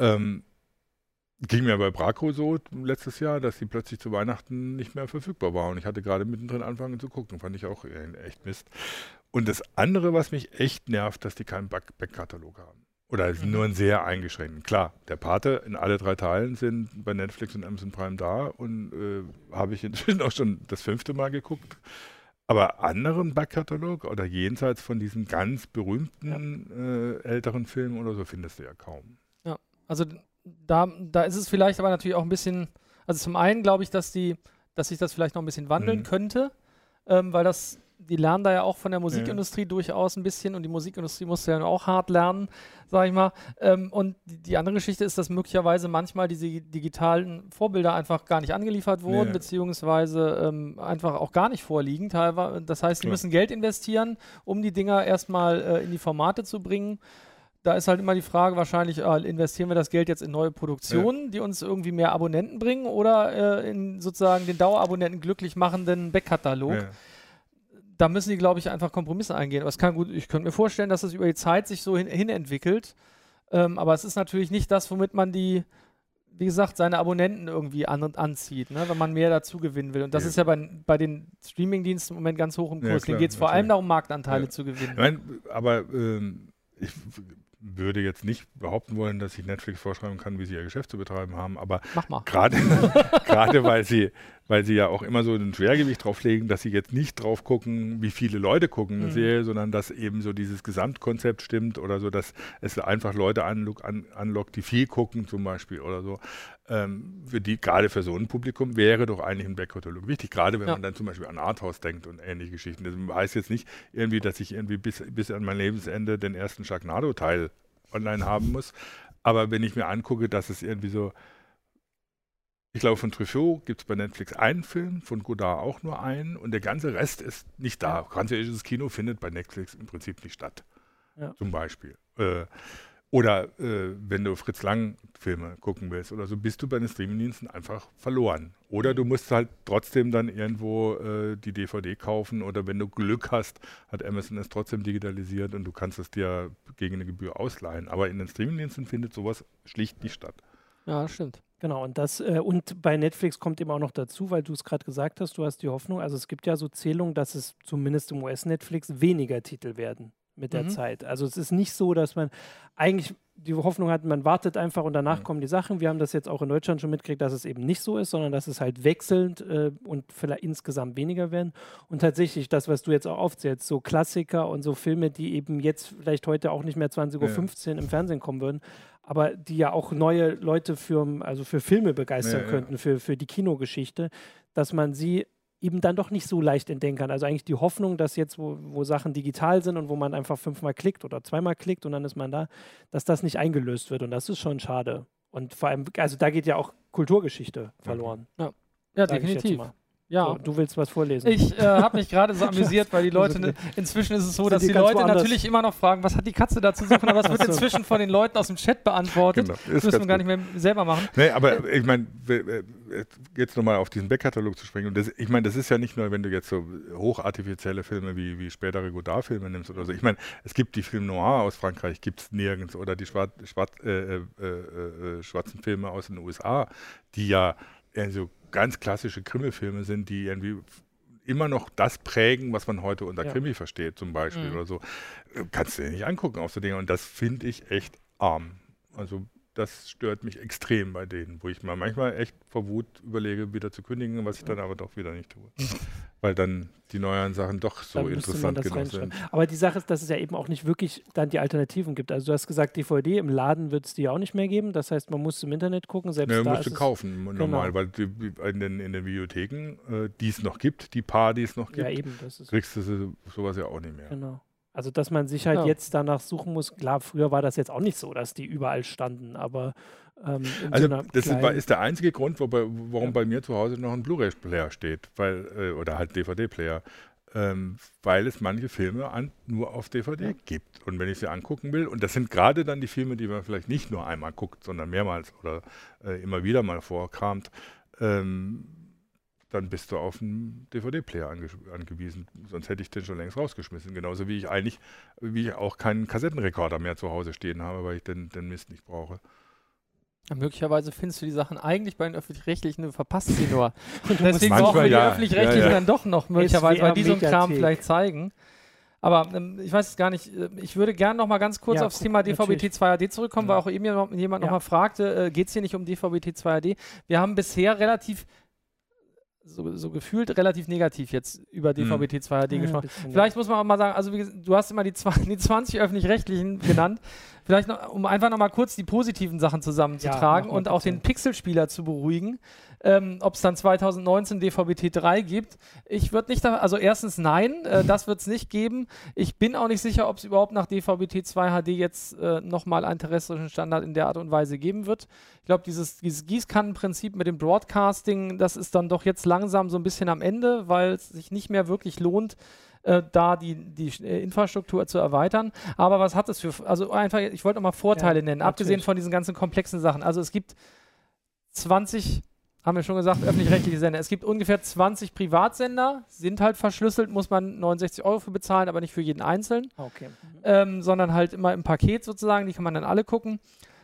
Ging mir bei Braco so letztes Jahr, dass sie plötzlich zu Weihnachten nicht mehr verfügbar war und ich hatte gerade mittendrin angefangen zu gucken, fand ich auch echt Mist. Und das andere, was mich echt nervt, dass die keinen Backkatalog haben. Oder nur einen sehr eingeschränkten. Klar, der Pate in alle 3 Teilen sind bei Netflix und Amazon Prime da und habe ich inzwischen auch schon das 5. Mal geguckt. Aber anderen Backkatalog oder jenseits von diesen ganz berühmten älteren Filmen oder so findest du ja kaum. Ja, also da ist es vielleicht aber natürlich auch ein bisschen, also zum einen glaube ich, dass sich das vielleicht noch ein bisschen wandeln könnte, weil die lernen da ja auch von der Musikindustrie durchaus ein bisschen und die Musikindustrie musste ja auch hart lernen, sag ich mal. Und die andere Geschichte ist, dass möglicherweise manchmal diese digitalen Vorbilder einfach gar nicht angeliefert wurden, beziehungsweise einfach auch gar nicht vorliegen teilweise. Das heißt, die müssen Geld investieren, um die Dinger erstmal in die Formate zu bringen. Da ist halt immer die Frage wahrscheinlich, investieren wir das Geld jetzt in neue Produktionen, die uns irgendwie mehr Abonnenten bringen oder in sozusagen den Dauerabonnenten glücklich machenden Backkatalog. Ja. Da müssen die, glaube ich, einfach Kompromisse eingehen. Aber ich könnte mir vorstellen, dass das über die Zeit sich so hin entwickelt. Aber es ist natürlich nicht das, womit man wie gesagt, seine Abonnenten irgendwie anzieht, ne, wenn man mehr dazu gewinnen will. Und das ist ja bei den Streamingdiensten im Moment ganz hoch im Kurs. Denen geht es vor allem darum, Marktanteile zu gewinnen. Ich meine, aber ich würde jetzt nicht behaupten wollen, dass ich Netflix vorschreiben kann, wie sie ihr Geschäft zu betreiben haben, aber gerade weil sie ja auch immer so ein Schwergewicht drauf legen, dass sie jetzt nicht drauf gucken, wie viele Leute gucken eine Serie, sondern dass eben so dieses Gesamtkonzept stimmt oder so, dass es einfach Leute anlockt, die viel gucken zum Beispiel oder so. Gerade für so ein Publikum wäre doch eigentlich ein Backkatalog wichtig, gerade wenn man dann zum Beispiel an Arthouse denkt und ähnliche Geschichten. Das heißt jetzt nicht irgendwie, dass ich irgendwie bis an mein Lebensende den ersten Sharknado-Teil online haben muss, aber wenn ich mir angucke, dass es irgendwie so, ich glaube, von Truffaut gibt es bei Netflix einen Film, von Godard auch nur einen und der ganze Rest ist nicht da. Französisches Kino findet bei Netflix im Prinzip nicht statt, zum Beispiel. Oder wenn du Fritz Lang Filme gucken willst oder so, bist du bei den Streamingdiensten einfach verloren. Oder du musst halt trotzdem dann irgendwo die DVD kaufen oder wenn du Glück hast, hat Amazon es trotzdem digitalisiert und du kannst es dir gegen eine Gebühr ausleihen. Aber in den Streamingdiensten findet sowas schlicht nicht statt. Ja, das stimmt. Genau, und bei Netflix kommt eben auch noch dazu, weil du es gerade gesagt hast, du hast die Hoffnung, also es gibt ja so Zählungen, dass es zumindest im US-Netflix weniger Titel werden mit der Zeit. Also es ist nicht so, dass man eigentlich die Hoffnung hat, man wartet einfach und danach kommen die Sachen. Wir haben das jetzt auch in Deutschland schon mitgekriegt, dass es eben nicht so ist, sondern dass es halt wechselnd und vielleicht insgesamt weniger werden. Und tatsächlich das, was du jetzt auch aufzählst, so Klassiker und so Filme, die eben jetzt vielleicht heute auch nicht mehr 20:15 Uhr im Fernsehen kommen würden, aber die ja auch neue Leute für Filme begeistern könnten, für die Kinogeschichte, dass man sie eben dann doch nicht so leicht entdecken kann. Also eigentlich die Hoffnung, dass jetzt, wo Sachen digital sind und wo man einfach 5-mal klickt oder 2-mal klickt und dann ist man da, dass das nicht eingelöst wird und das ist schon schade. Und vor allem, also da geht ja auch Kulturgeschichte verloren. Ja, definitiv. Ja. So, du willst was vorlesen. Ich habe mich gerade so amüsiert, weil die Leute, inzwischen ist es so, dass die Leute natürlich immer noch fragen, was hat die Katze da zu suchen, aber es wird inzwischen von den Leuten aus dem Chat beantwortet. Genau, das müssen wir gar nicht mehr selber machen. Nee, aber ich meine, jetzt nochmal auf diesen Backkatalog zu springen, und ich meine, das ist ja nicht nur, wenn du jetzt so hochartifizielle Filme wie spätere Godard-Filme nimmst oder so. Ich meine, es gibt die Film Noir aus Frankreich, gibt es nirgends, oder die schwarzen Filme aus den USA, die ja so ganz klassische Krimi-Filme sind, die irgendwie immer noch das prägen, was man heute unter Krimi versteht, zum Beispiel oder so. Kannst du dir nicht angucken auf so Dinge. Und das finde ich echt arm. Also das stört mich extrem bei denen, wo ich mal manchmal echt vor Wut überlege, wieder zu kündigen, was ich dann aber doch wieder nicht tue. Weil dann die neuen Sachen doch so interessant genug sind. Aber die Sache ist, dass es ja eben auch nicht wirklich dann die Alternativen gibt. Also du hast gesagt, DVD, im Laden wird es die auch nicht mehr geben. Das heißt, man muss im Internet gucken. Selbst da musst du kaufen, normal, weil in den Videotheken, die es noch gibt, die paar, die es noch gibt, kriegst du sowas ja auch nicht mehr. Genau. Also, dass man sich halt jetzt danach suchen muss. Klar, früher war das jetzt auch nicht so, dass die überall standen, aber also das ist der einzige Grund, warum bei mir zu Hause noch ein Blu-ray-Player steht, oder halt DVD-Player, weil es manche Filme nur auf DVD gibt. Und wenn ich sie angucken will, und das sind gerade dann die Filme, die man vielleicht nicht nur einmal guckt, sondern mehrmals oder immer wieder mal vorkramt, dann bist du auf einen DVD-Player angewiesen. Sonst hätte ich den schon längst rausgeschmissen. Genauso wie ich auch keinen Kassettenrekorder mehr zu Hause stehen habe, weil ich den Mist nicht brauche. Ja, möglicherweise findest du die Sachen eigentlich bei den Öffentlich-Rechtlichen, du verpasst sie nur. Und deswegen brauchen wir die Öffentlich-Rechtlichen dann doch noch möglicherweise, weil die so einen Kram vielleicht zeigen. Aber ich weiß es gar nicht, ich würde gerne noch mal ganz kurz aufs Thema DVB-T2 HD zurückkommen, weil auch eben jemand noch mal fragte, geht es hier nicht um DVB-T2 HD? Wir haben bisher relativ so gefühlt relativ negativ jetzt über DVB-T2 HD gesprochen. Vielleicht muss man auch mal sagen, also du hast immer die 20 Öffentlich-Rechtlichen genannt, vielleicht noch, um einfach noch mal kurz die positiven Sachen zusammenzutragen und auch den Pixelspieler zu beruhigen, ob es dann 2019 DVB-T3 gibt. Ich würde nicht, also erstens nein, das wird es nicht geben. Ich bin auch nicht sicher, ob es überhaupt nach DVB-T2 HD jetzt nochmal einen terrestrischen Standard in der Art und Weise geben wird. Ich glaube, dieses Gießkannenprinzip mit dem Broadcasting, das ist dann doch jetzt langsam so ein bisschen am Ende, weil es sich nicht mehr wirklich lohnt, da die Infrastruktur zu erweitern. Aber was hat es also einfach, ich wollte nochmal Vorteile nennen, abgesehen von diesen ganzen komplexen Sachen. Also es gibt 20, haben wir schon gesagt, öffentlich-rechtliche Sender. Es gibt ungefähr 20 Privatsender, sind halt verschlüsselt, muss man 69 € für bezahlen, aber nicht für jeden einzeln. Okay. Sondern halt immer im Paket sozusagen, die kann man dann alle gucken.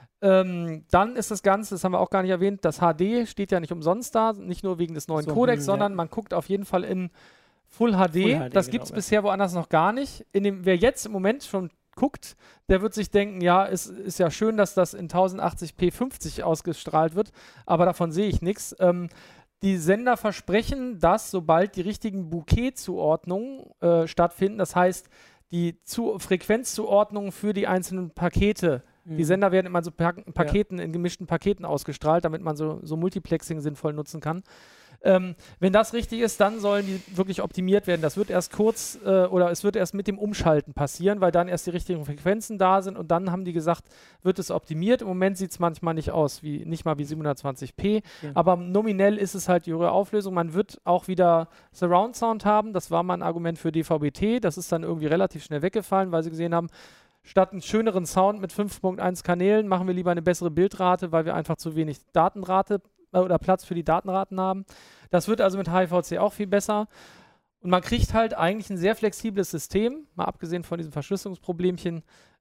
Dann ist das Ganze, das haben wir auch gar nicht erwähnt, das HD steht ja nicht umsonst da, nicht nur wegen des neuen Codecs, sondern man guckt auf jeden Fall in Full HD. Das gibt es bisher woanders noch gar nicht. Wer jetzt im Moment schon guckt, der wird sich denken, ja, es ist ja schön, dass das in 1080p 50 ausgestrahlt wird, aber davon sehe ich nichts. Die Sender versprechen, dass sobald die richtigen Bouquet-Zuordnungen stattfinden, das heißt, die Frequenzzuordnungen für die einzelnen Pakete, die Sender werden immer so Paketen, in gemischten Paketen ausgestrahlt, damit man so Multiplexing sinnvoll nutzen kann. Wenn das richtig ist, dann sollen die wirklich optimiert werden. Das wird erst es wird erst mit dem Umschalten passieren, weil dann erst die richtigen Frequenzen da sind und dann haben die gesagt, wird es optimiert. Im Moment sieht es manchmal nicht aus, nicht mal wie 720p, aber nominell ist es halt die höhere Auflösung. Man wird auch wieder Surround Sound haben, das war mal ein Argument für DVB-T, das ist dann irgendwie relativ schnell weggefallen, weil sie gesehen haben, statt einen schöneren Sound mit 5.1 Kanälen machen wir lieber eine bessere Bildrate, weil wir einfach zu wenig Datenrate oder Platz für die Datenraten haben. Das wird also mit HEVC auch viel besser. Und man kriegt halt eigentlich ein sehr flexibles System, mal abgesehen von diesem Verschlüsselungsproblemchen,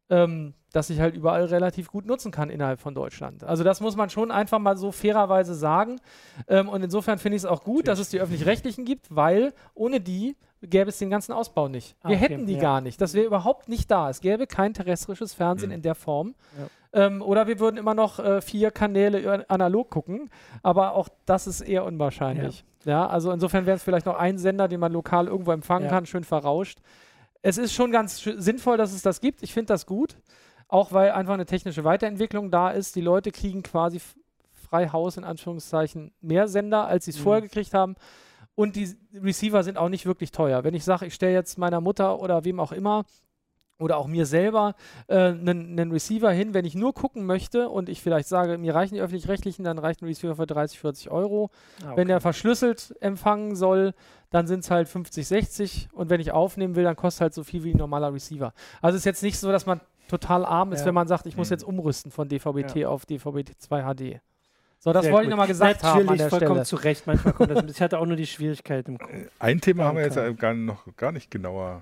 das ich halt überall relativ gut nutzen kann innerhalb von Deutschland. Also das muss man schon einfach mal so fairerweise sagen. Und insofern finde ich es auch gut, dass es die Öffentlich-Rechtlichen gibt, weil ohne die gäbe es den ganzen Ausbau nicht. Wir hätten die gar nicht. Das wäre überhaupt nicht da. Es gäbe kein terrestrisches Fernsehen in der Form. Oder wir würden immer noch 4 Kanäle analog gucken. Aber auch das ist eher unwahrscheinlich. Ja, also insofern wäre es vielleicht noch ein Sender, den man lokal irgendwo empfangen kann, schön verrauscht. Es ist schon ganz sinnvoll, dass es das gibt. Ich finde das gut. Auch weil einfach eine technische Weiterentwicklung da ist. Die Leute kriegen quasi frei Haus, in Anführungszeichen, mehr Sender, als sie es vorher gekriegt haben. Und die Receiver sind auch nicht wirklich teuer. Wenn ich sage, ich stelle jetzt meiner Mutter oder wem auch immer oder auch mir selber einen Receiver hin, wenn ich nur gucken möchte und ich vielleicht sage, mir reichen die Öffentlich-Rechtlichen, dann reicht ein Receiver für 30, 40 €. Wenn der verschlüsselt empfangen soll, dann sind es halt 50, 60 und wenn ich aufnehmen will, dann kostet halt so viel wie ein normaler Receiver. Also es ist jetzt nicht so, dass man total arm ist, wenn man sagt, ich muss jetzt umrüsten von DVB-T auf DVB-T2 HD. So, das wollte ich nochmal gesagt haben an der vollkommen Stelle. zu Recht. Manchmal kommt das. Ich hatte auch nur die Schwierigkeit im Kopf. Ein Thema haben wir jetzt gar nicht genauer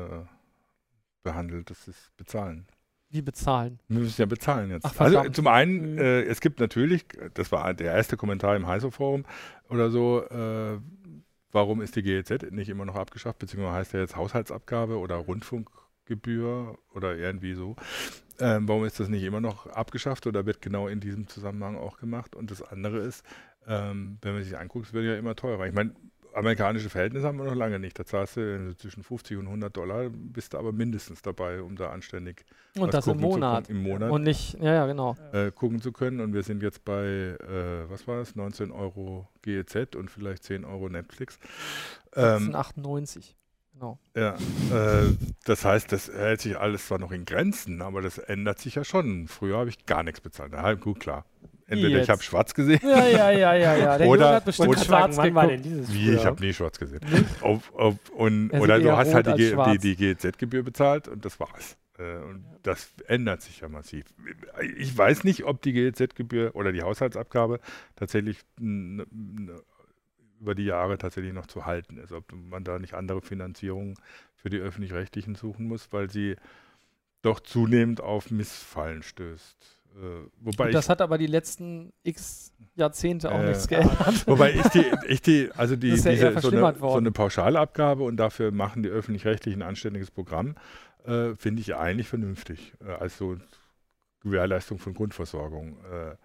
behandelt. Das ist Bezahlen. Wie bezahlen? Wir müssen ja bezahlen jetzt. Ach, also zum einen, es gibt natürlich, das war der erste Kommentar im HEISO-Forum oder so, warum ist die GEZ nicht immer noch abgeschafft, beziehungsweise heißt ja jetzt Haushaltsabgabe oder Rundfunkgebühr oder irgendwie so. Warum ist das nicht immer noch abgeschafft oder wird genau in diesem Zusammenhang auch gemacht? Und das andere ist, wenn man sich anguckt, es wird ja immer teurer. Ich meine, amerikanische Verhältnisse haben wir noch lange nicht. Da zahlst du zwischen 50 und $100, bist du aber mindestens dabei, um da anständig und das im Monat. Und nicht, genau. Gucken zu können. Und wir sind jetzt bei, was war das, 19 € GEZ und vielleicht 10 € Netflix. 98. Genau. Ja, das heißt, das hält sich alles zwar noch in Grenzen, aber das ändert sich ja schon. Früher habe ich gar nichts bezahlt. Ja, gut, klar. entweder ich habe schwarz gesehen. Ja. Der oder hat bestimmt schwarz wann war denn dieses Wie, ich habe nie schwarz gesehen. Oder du hast halt die GEZ-Gebühr bezahlt und das war's. Und das ändert sich ja massiv. Ich weiß nicht, ob die GEZ-Gebühr oder die Haushaltsabgabe tatsächlich über die Jahre tatsächlich noch zu halten ist. Ob man da nicht andere Finanzierungen für die Öffentlich-Rechtlichen suchen muss, weil sie doch zunehmend auf Missfallen stößt. Wobei das hat aber die letzten x Jahrzehnte auch nichts geändert. Wobei so eine Pauschalabgabe und dafür machen die Öffentlich-Rechtlichen ein anständiges Programm, finde ich eigentlich vernünftig. Als so Gewährleistung von Grundversorgung.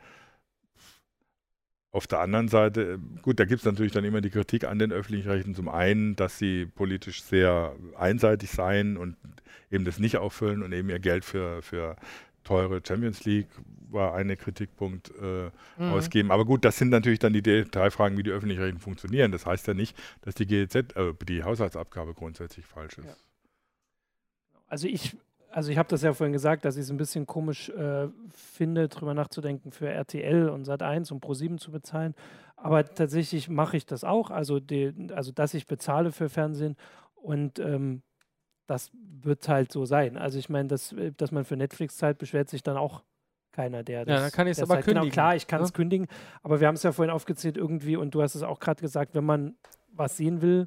Auf der anderen Seite, gut, da gibt es natürlich dann immer die Kritik an den Öffentlich-Rechtlichen. Zum einen, dass sie politisch sehr einseitig seien und eben das nicht auffüllen und eben ihr Geld für teure Champions League war ein Kritikpunkt ausgeben. Aber gut, das sind natürlich dann die Detailfragen, wie die Öffentlich-Rechtlichen funktionieren. Das heißt ja nicht, dass die die Haushaltsabgabe grundsätzlich falsch ist. Ja. Also ich habe das ja vorhin gesagt, dass ich es ein bisschen komisch finde, drüber nachzudenken, für RTL und Sat.1 und Pro7 zu bezahlen. Aber tatsächlich mache ich das auch, also dass ich bezahle für Fernsehen und das wird halt so sein. Also ich meine, dass man für Netflix zahlt, beschwert sich dann auch keiner, der das. Ja, dann kann ich es aber kündigen. Genau, klar, ich kann es kündigen, aber wir haben es ja vorhin aufgezählt irgendwie und du hast es auch gerade gesagt, wenn man was sehen will,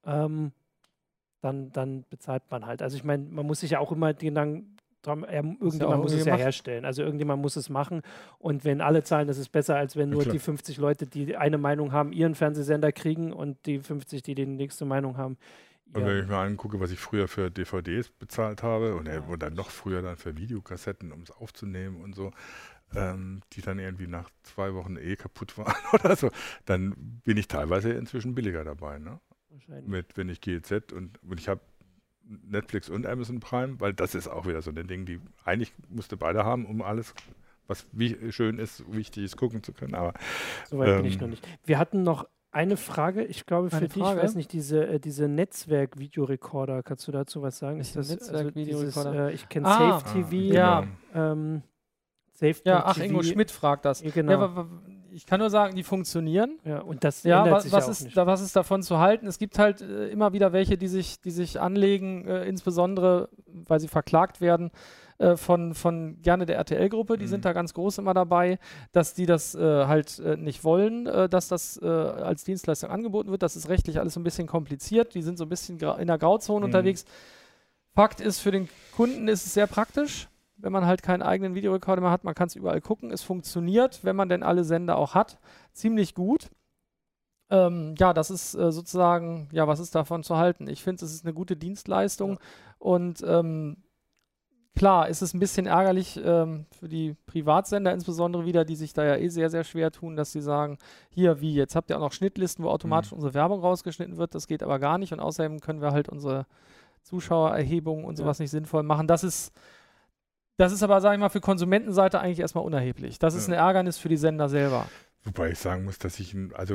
dann bezahlt man halt. Also ich meine, man muss sich ja auch immer den Gedanken dran, irgendjemand muss es ja herstellen. Also irgendjemand muss es machen und wenn alle zahlen, das ist besser, als wenn nur die 50 Leute, die eine Meinung haben, ihren Fernsehsender kriegen und die 50, die nächste Meinung haben. Und wenn ich mir angucke, was ich früher für DVDs bezahlt habe und dann noch früher dann für Videokassetten, um es aufzunehmen und so, die dann irgendwie nach 2 Wochen kaputt waren oder so, dann bin ich teilweise inzwischen billiger dabei, ne? Wenn ich GEZ und ich habe Netflix und Amazon Prime, weil das ist auch wieder so ein Ding, die eigentlich musste beide haben, um alles, was schön ist, wichtig ist, gucken zu können. Aber soweit bin ich noch nicht. Wir hatten noch eine Frage, ich glaube für dich, ich weiß nicht, diese Netzwerk-Videorekorder, kannst du dazu was sagen? Ist das Netzwerk-Videorekorder? Ich kenne Safe TV. Safe TV. Ingo Schmidt fragt das. Genau. Ja, ich kann nur sagen, die funktionieren. Ja, und das ändert sich auch nicht. Was ist davon zu halten? Es gibt halt immer wieder welche, die sich anlegen, insbesondere, weil sie verklagt werden, von gerne der RTL-Gruppe, die sind da ganz groß immer dabei, dass die das halt nicht wollen, dass das als Dienstleistung angeboten wird. Das ist rechtlich alles so ein bisschen kompliziert. Die sind so ein bisschen in der Grauzone unterwegs. Fakt ist, für den Kunden ist es sehr praktisch, wenn man halt keinen eigenen Videorekorder mehr hat. Man kann es überall gucken. Es funktioniert, wenn man denn alle Sender auch hat, ziemlich gut. Das ist sozusagen, was ist davon zu halten? Ich finde, es ist eine gute Dienstleistung und klar, ist es ein bisschen ärgerlich für die Privatsender insbesondere wieder, die sich da ja sehr, sehr schwer tun, dass sie sagen, jetzt habt ihr auch noch Schnittlisten, wo automatisch unsere Werbung rausgeschnitten wird, das geht aber gar nicht und außerdem können wir halt unsere Zuschauererhebungen und sowas nicht sinnvoll machen. Das ist aber, sage ich mal, für Konsumentenseite eigentlich erstmal unerheblich. Das ist ein Ärgernis für die Sender selber. Wobei ich sagen muss, dass ich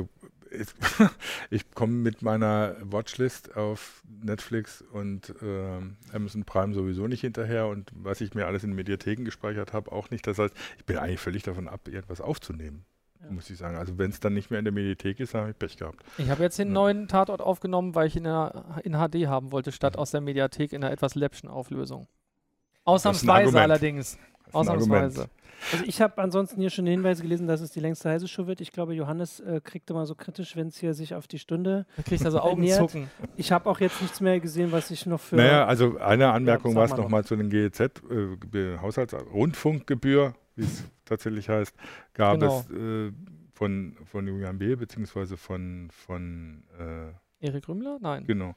komme mit meiner Watchlist auf Netflix und Amazon Prime sowieso nicht hinterher und was ich mir alles in Mediatheken gespeichert habe, auch nicht. Das heißt, ich bin eigentlich völlig davon ab, irgendwas aufzunehmen, muss ich sagen. Also wenn es dann nicht mehr in der Mediathek ist, dann habe ich Pech gehabt. Ich habe jetzt den neuen Tatort aufgenommen, weil ich ihn in HD haben wollte, statt aus der Mediathek in einer etwas läppschen Auflösung. Ausnahmsweise allerdings. Ausnahmsweise. Also ich habe ansonsten hier schon Hinweise gelesen, dass es die längste Heise-Show wird. Ich glaube, Johannes kriegt immer so kritisch, wenn es hier sich auf die Stunde kriegt also Augenzucken. Ich habe auch jetzt nichts mehr gesehen, was ich noch für... Naja, also eine Anmerkung war es nochmal zu den GEZ, Haushaltsrundfunkgebühr, wie es tatsächlich heißt, gab es von Julian B. beziehungsweise von Erik Rümmler? Nein. Genau.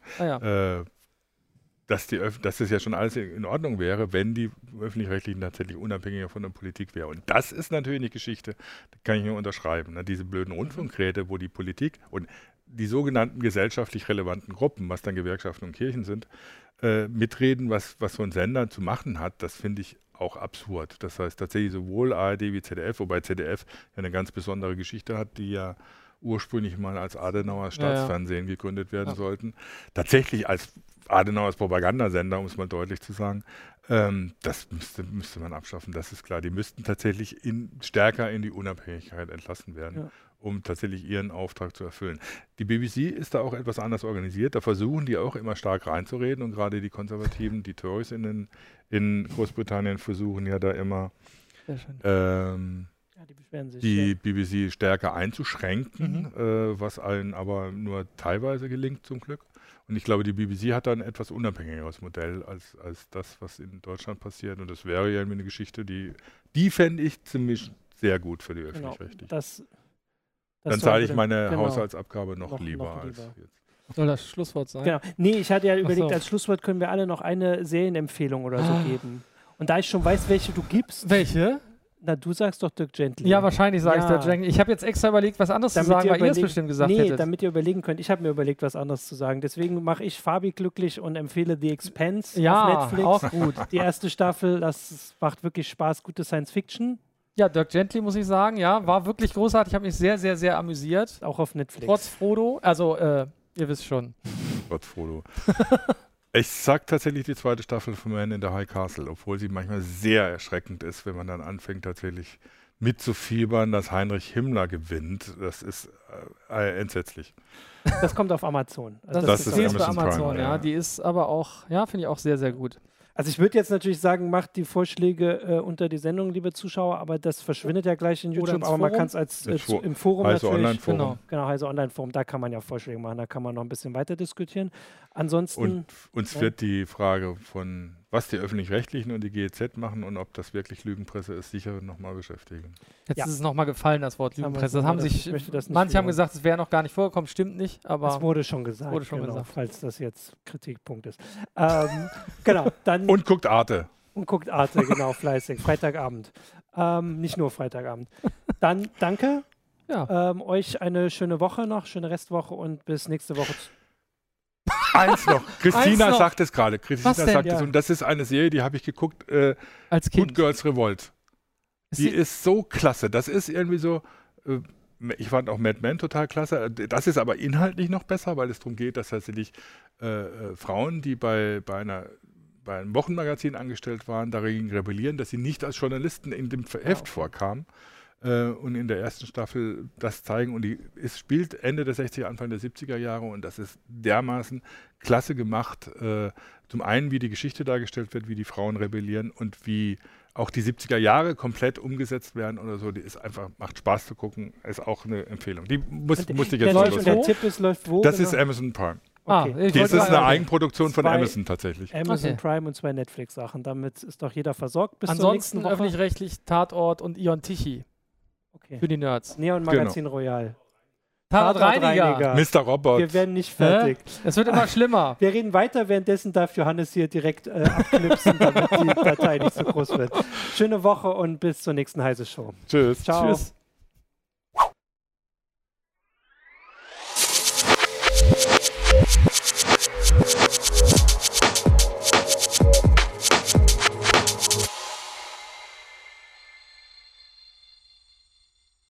Dass das ja schon alles in Ordnung wäre, wenn die Öffentlich-Rechtlichen tatsächlich unabhängiger von der Politik wären. Und das ist natürlich eine Geschichte, die kann ich nur unterschreiben. Ne? Diese blöden Rundfunkräte, wo die Politik und die sogenannten gesellschaftlich relevanten Gruppen, was dann Gewerkschaften und Kirchen sind, mitreden, was so ein Sender zu machen hat, das finde ich auch absurd. Das heißt tatsächlich sowohl ARD wie ZDF, wobei ZDF ja eine ganz besondere Geschichte hat, die ja ursprünglich mal als Adenauer Staatsfernsehen gegründet werden sollten. Tatsächlich als Adenauers Propagandasender, um es mal deutlich zu sagen. Das müsste man abschaffen, das ist klar. Die müssten tatsächlich stärker in die Unabhängigkeit entlassen werden, um tatsächlich ihren Auftrag zu erfüllen. Die BBC ist da auch etwas anders organisiert. Da versuchen die auch immer stark reinzureden und gerade die Konservativen, die Tories in Großbritannien versuchen ja da immer die BBC stärker einzuschränken, was allen aber nur teilweise gelingt zum Glück. Und ich glaube, die BBC hat da ein etwas unabhängigeres Modell als das, was in Deutschland passiert. Und das wäre ja eine Geschichte, die fände ich ziemlich sehr gut für die Öffentlich-Rechtlichen. Dann zahle ich meine Haushaltsabgabe noch lieber als jetzt. Soll das Schlusswort sein? Genau. Nee, ich hatte ja überlegt, als Schlusswort können wir alle noch eine Serienempfehlung oder so geben. Und da ich schon weiß, welche du gibst. Welche? Na, du sagst doch Dirk Gently. Ja, wahrscheinlich sage ich Dirk Gently. Ich habe jetzt extra überlegt, was anderes zu sagen, weil ihr es bestimmt gesagt hättet. Nee, damit ihr überlegen könnt. Ich habe mir überlegt, was anderes zu sagen. Deswegen mache ich Fabi glücklich und empfehle The Expanse auf Netflix. Auch gut. Die erste Staffel, das macht wirklich Spaß. Gute Science-Fiction. Ja, Dirk Gently, muss ich sagen, war wirklich großartig. Ich habe mich sehr, sehr, sehr amüsiert. Auch auf Netflix. Trotz Frodo. Also, ihr wisst schon. Trotz Frodo. Ich sag tatsächlich die zweite Staffel von Man in the High Castle, obwohl sie manchmal sehr erschreckend ist, wenn man dann anfängt tatsächlich mitzufiebern, dass Heinrich Himmler gewinnt. Das ist entsetzlich. Das kommt auf Amazon. Also das ist bei Amazon, Prime, ja. Die ist aber auch, finde ich auch sehr, sehr gut. Also ich würde jetzt natürlich sagen, macht die Vorschläge unter die Sendung, liebe Zuschauer, aber das verschwindet ja gleich in YouTube, aber man kann es als im Forum Heise natürlich. Online-Forum. Genau, Heise Online-Forum, da kann man ja Vorschläge machen, da kann man noch ein bisschen weiter diskutieren. Ansonsten. Und uns wird die Frage von, was die Öffentlich-Rechtlichen und die GEZ machen und ob das wirklich Lügenpresse ist, sicher nochmal beschäftigen. Jetzt ist es nochmal gefallen, das Wort Lügenpresse. Manche haben gesagt, es wäre noch gar nicht vorgekommen, stimmt nicht, aber. Es wurde schon gesagt, falls das jetzt Kritikpunkt ist. Genau, dann. Und guckt Arte. Und guckt Arte, genau, fleißig. Freitagabend. Nicht nur Freitagabend. Dann danke. Ja. Euch eine schöne Woche noch, schöne Restwoche und bis nächste Woche. Eins noch. Christina sagt es gerade. Christina sagt es. Ja. Und das ist eine Serie, die habe ich geguckt. Als Kind. Good Girls Revolt. Die ist so klasse. Das ist irgendwie so. Ich fand auch Mad Men total klasse. Das ist aber inhaltlich noch besser, weil es darum geht, dass tatsächlich Frauen, die bei einem Wochenmagazin angestellt waren, dagegen rebellieren, dass sie nicht als Journalisten in dem Heft vorkamen. Und in der ersten Staffel das zeigen. Und es spielt Ende der 60er, Anfang der 70er Jahre und das ist dermaßen klasse gemacht. Zum einen, wie die Geschichte dargestellt wird, wie die Frauen rebellieren und wie auch die 70er Jahre komplett umgesetzt werden oder so. Die ist einfach, macht Spaß zu gucken, ist auch eine Empfehlung. Die musste ich jetzt läuft. Der Tipp ist, läuft wo? Das ist Amazon Prime. Okay. Das ist eine Eigenproduktion von Amazon tatsächlich. Amazon Prime und 2 Netflix-Sachen. Damit ist doch jeder versorgt. Bis ansonsten zur nächsten Woche. Öffentlich-rechtlich Tatort und Ion Tichy. Okay. Für die Nerds. Neon Magazin Royal. Tatortreiniger. Mr. Robot. Wir werden nicht fertig. Es wird immer schlimmer. Wir reden weiter, währenddessen darf Johannes hier direkt abknipsen, damit die Datei nicht so groß wird. Schöne Woche und bis zur nächsten Heise Show. Tschüss. Ciao. Tschüss.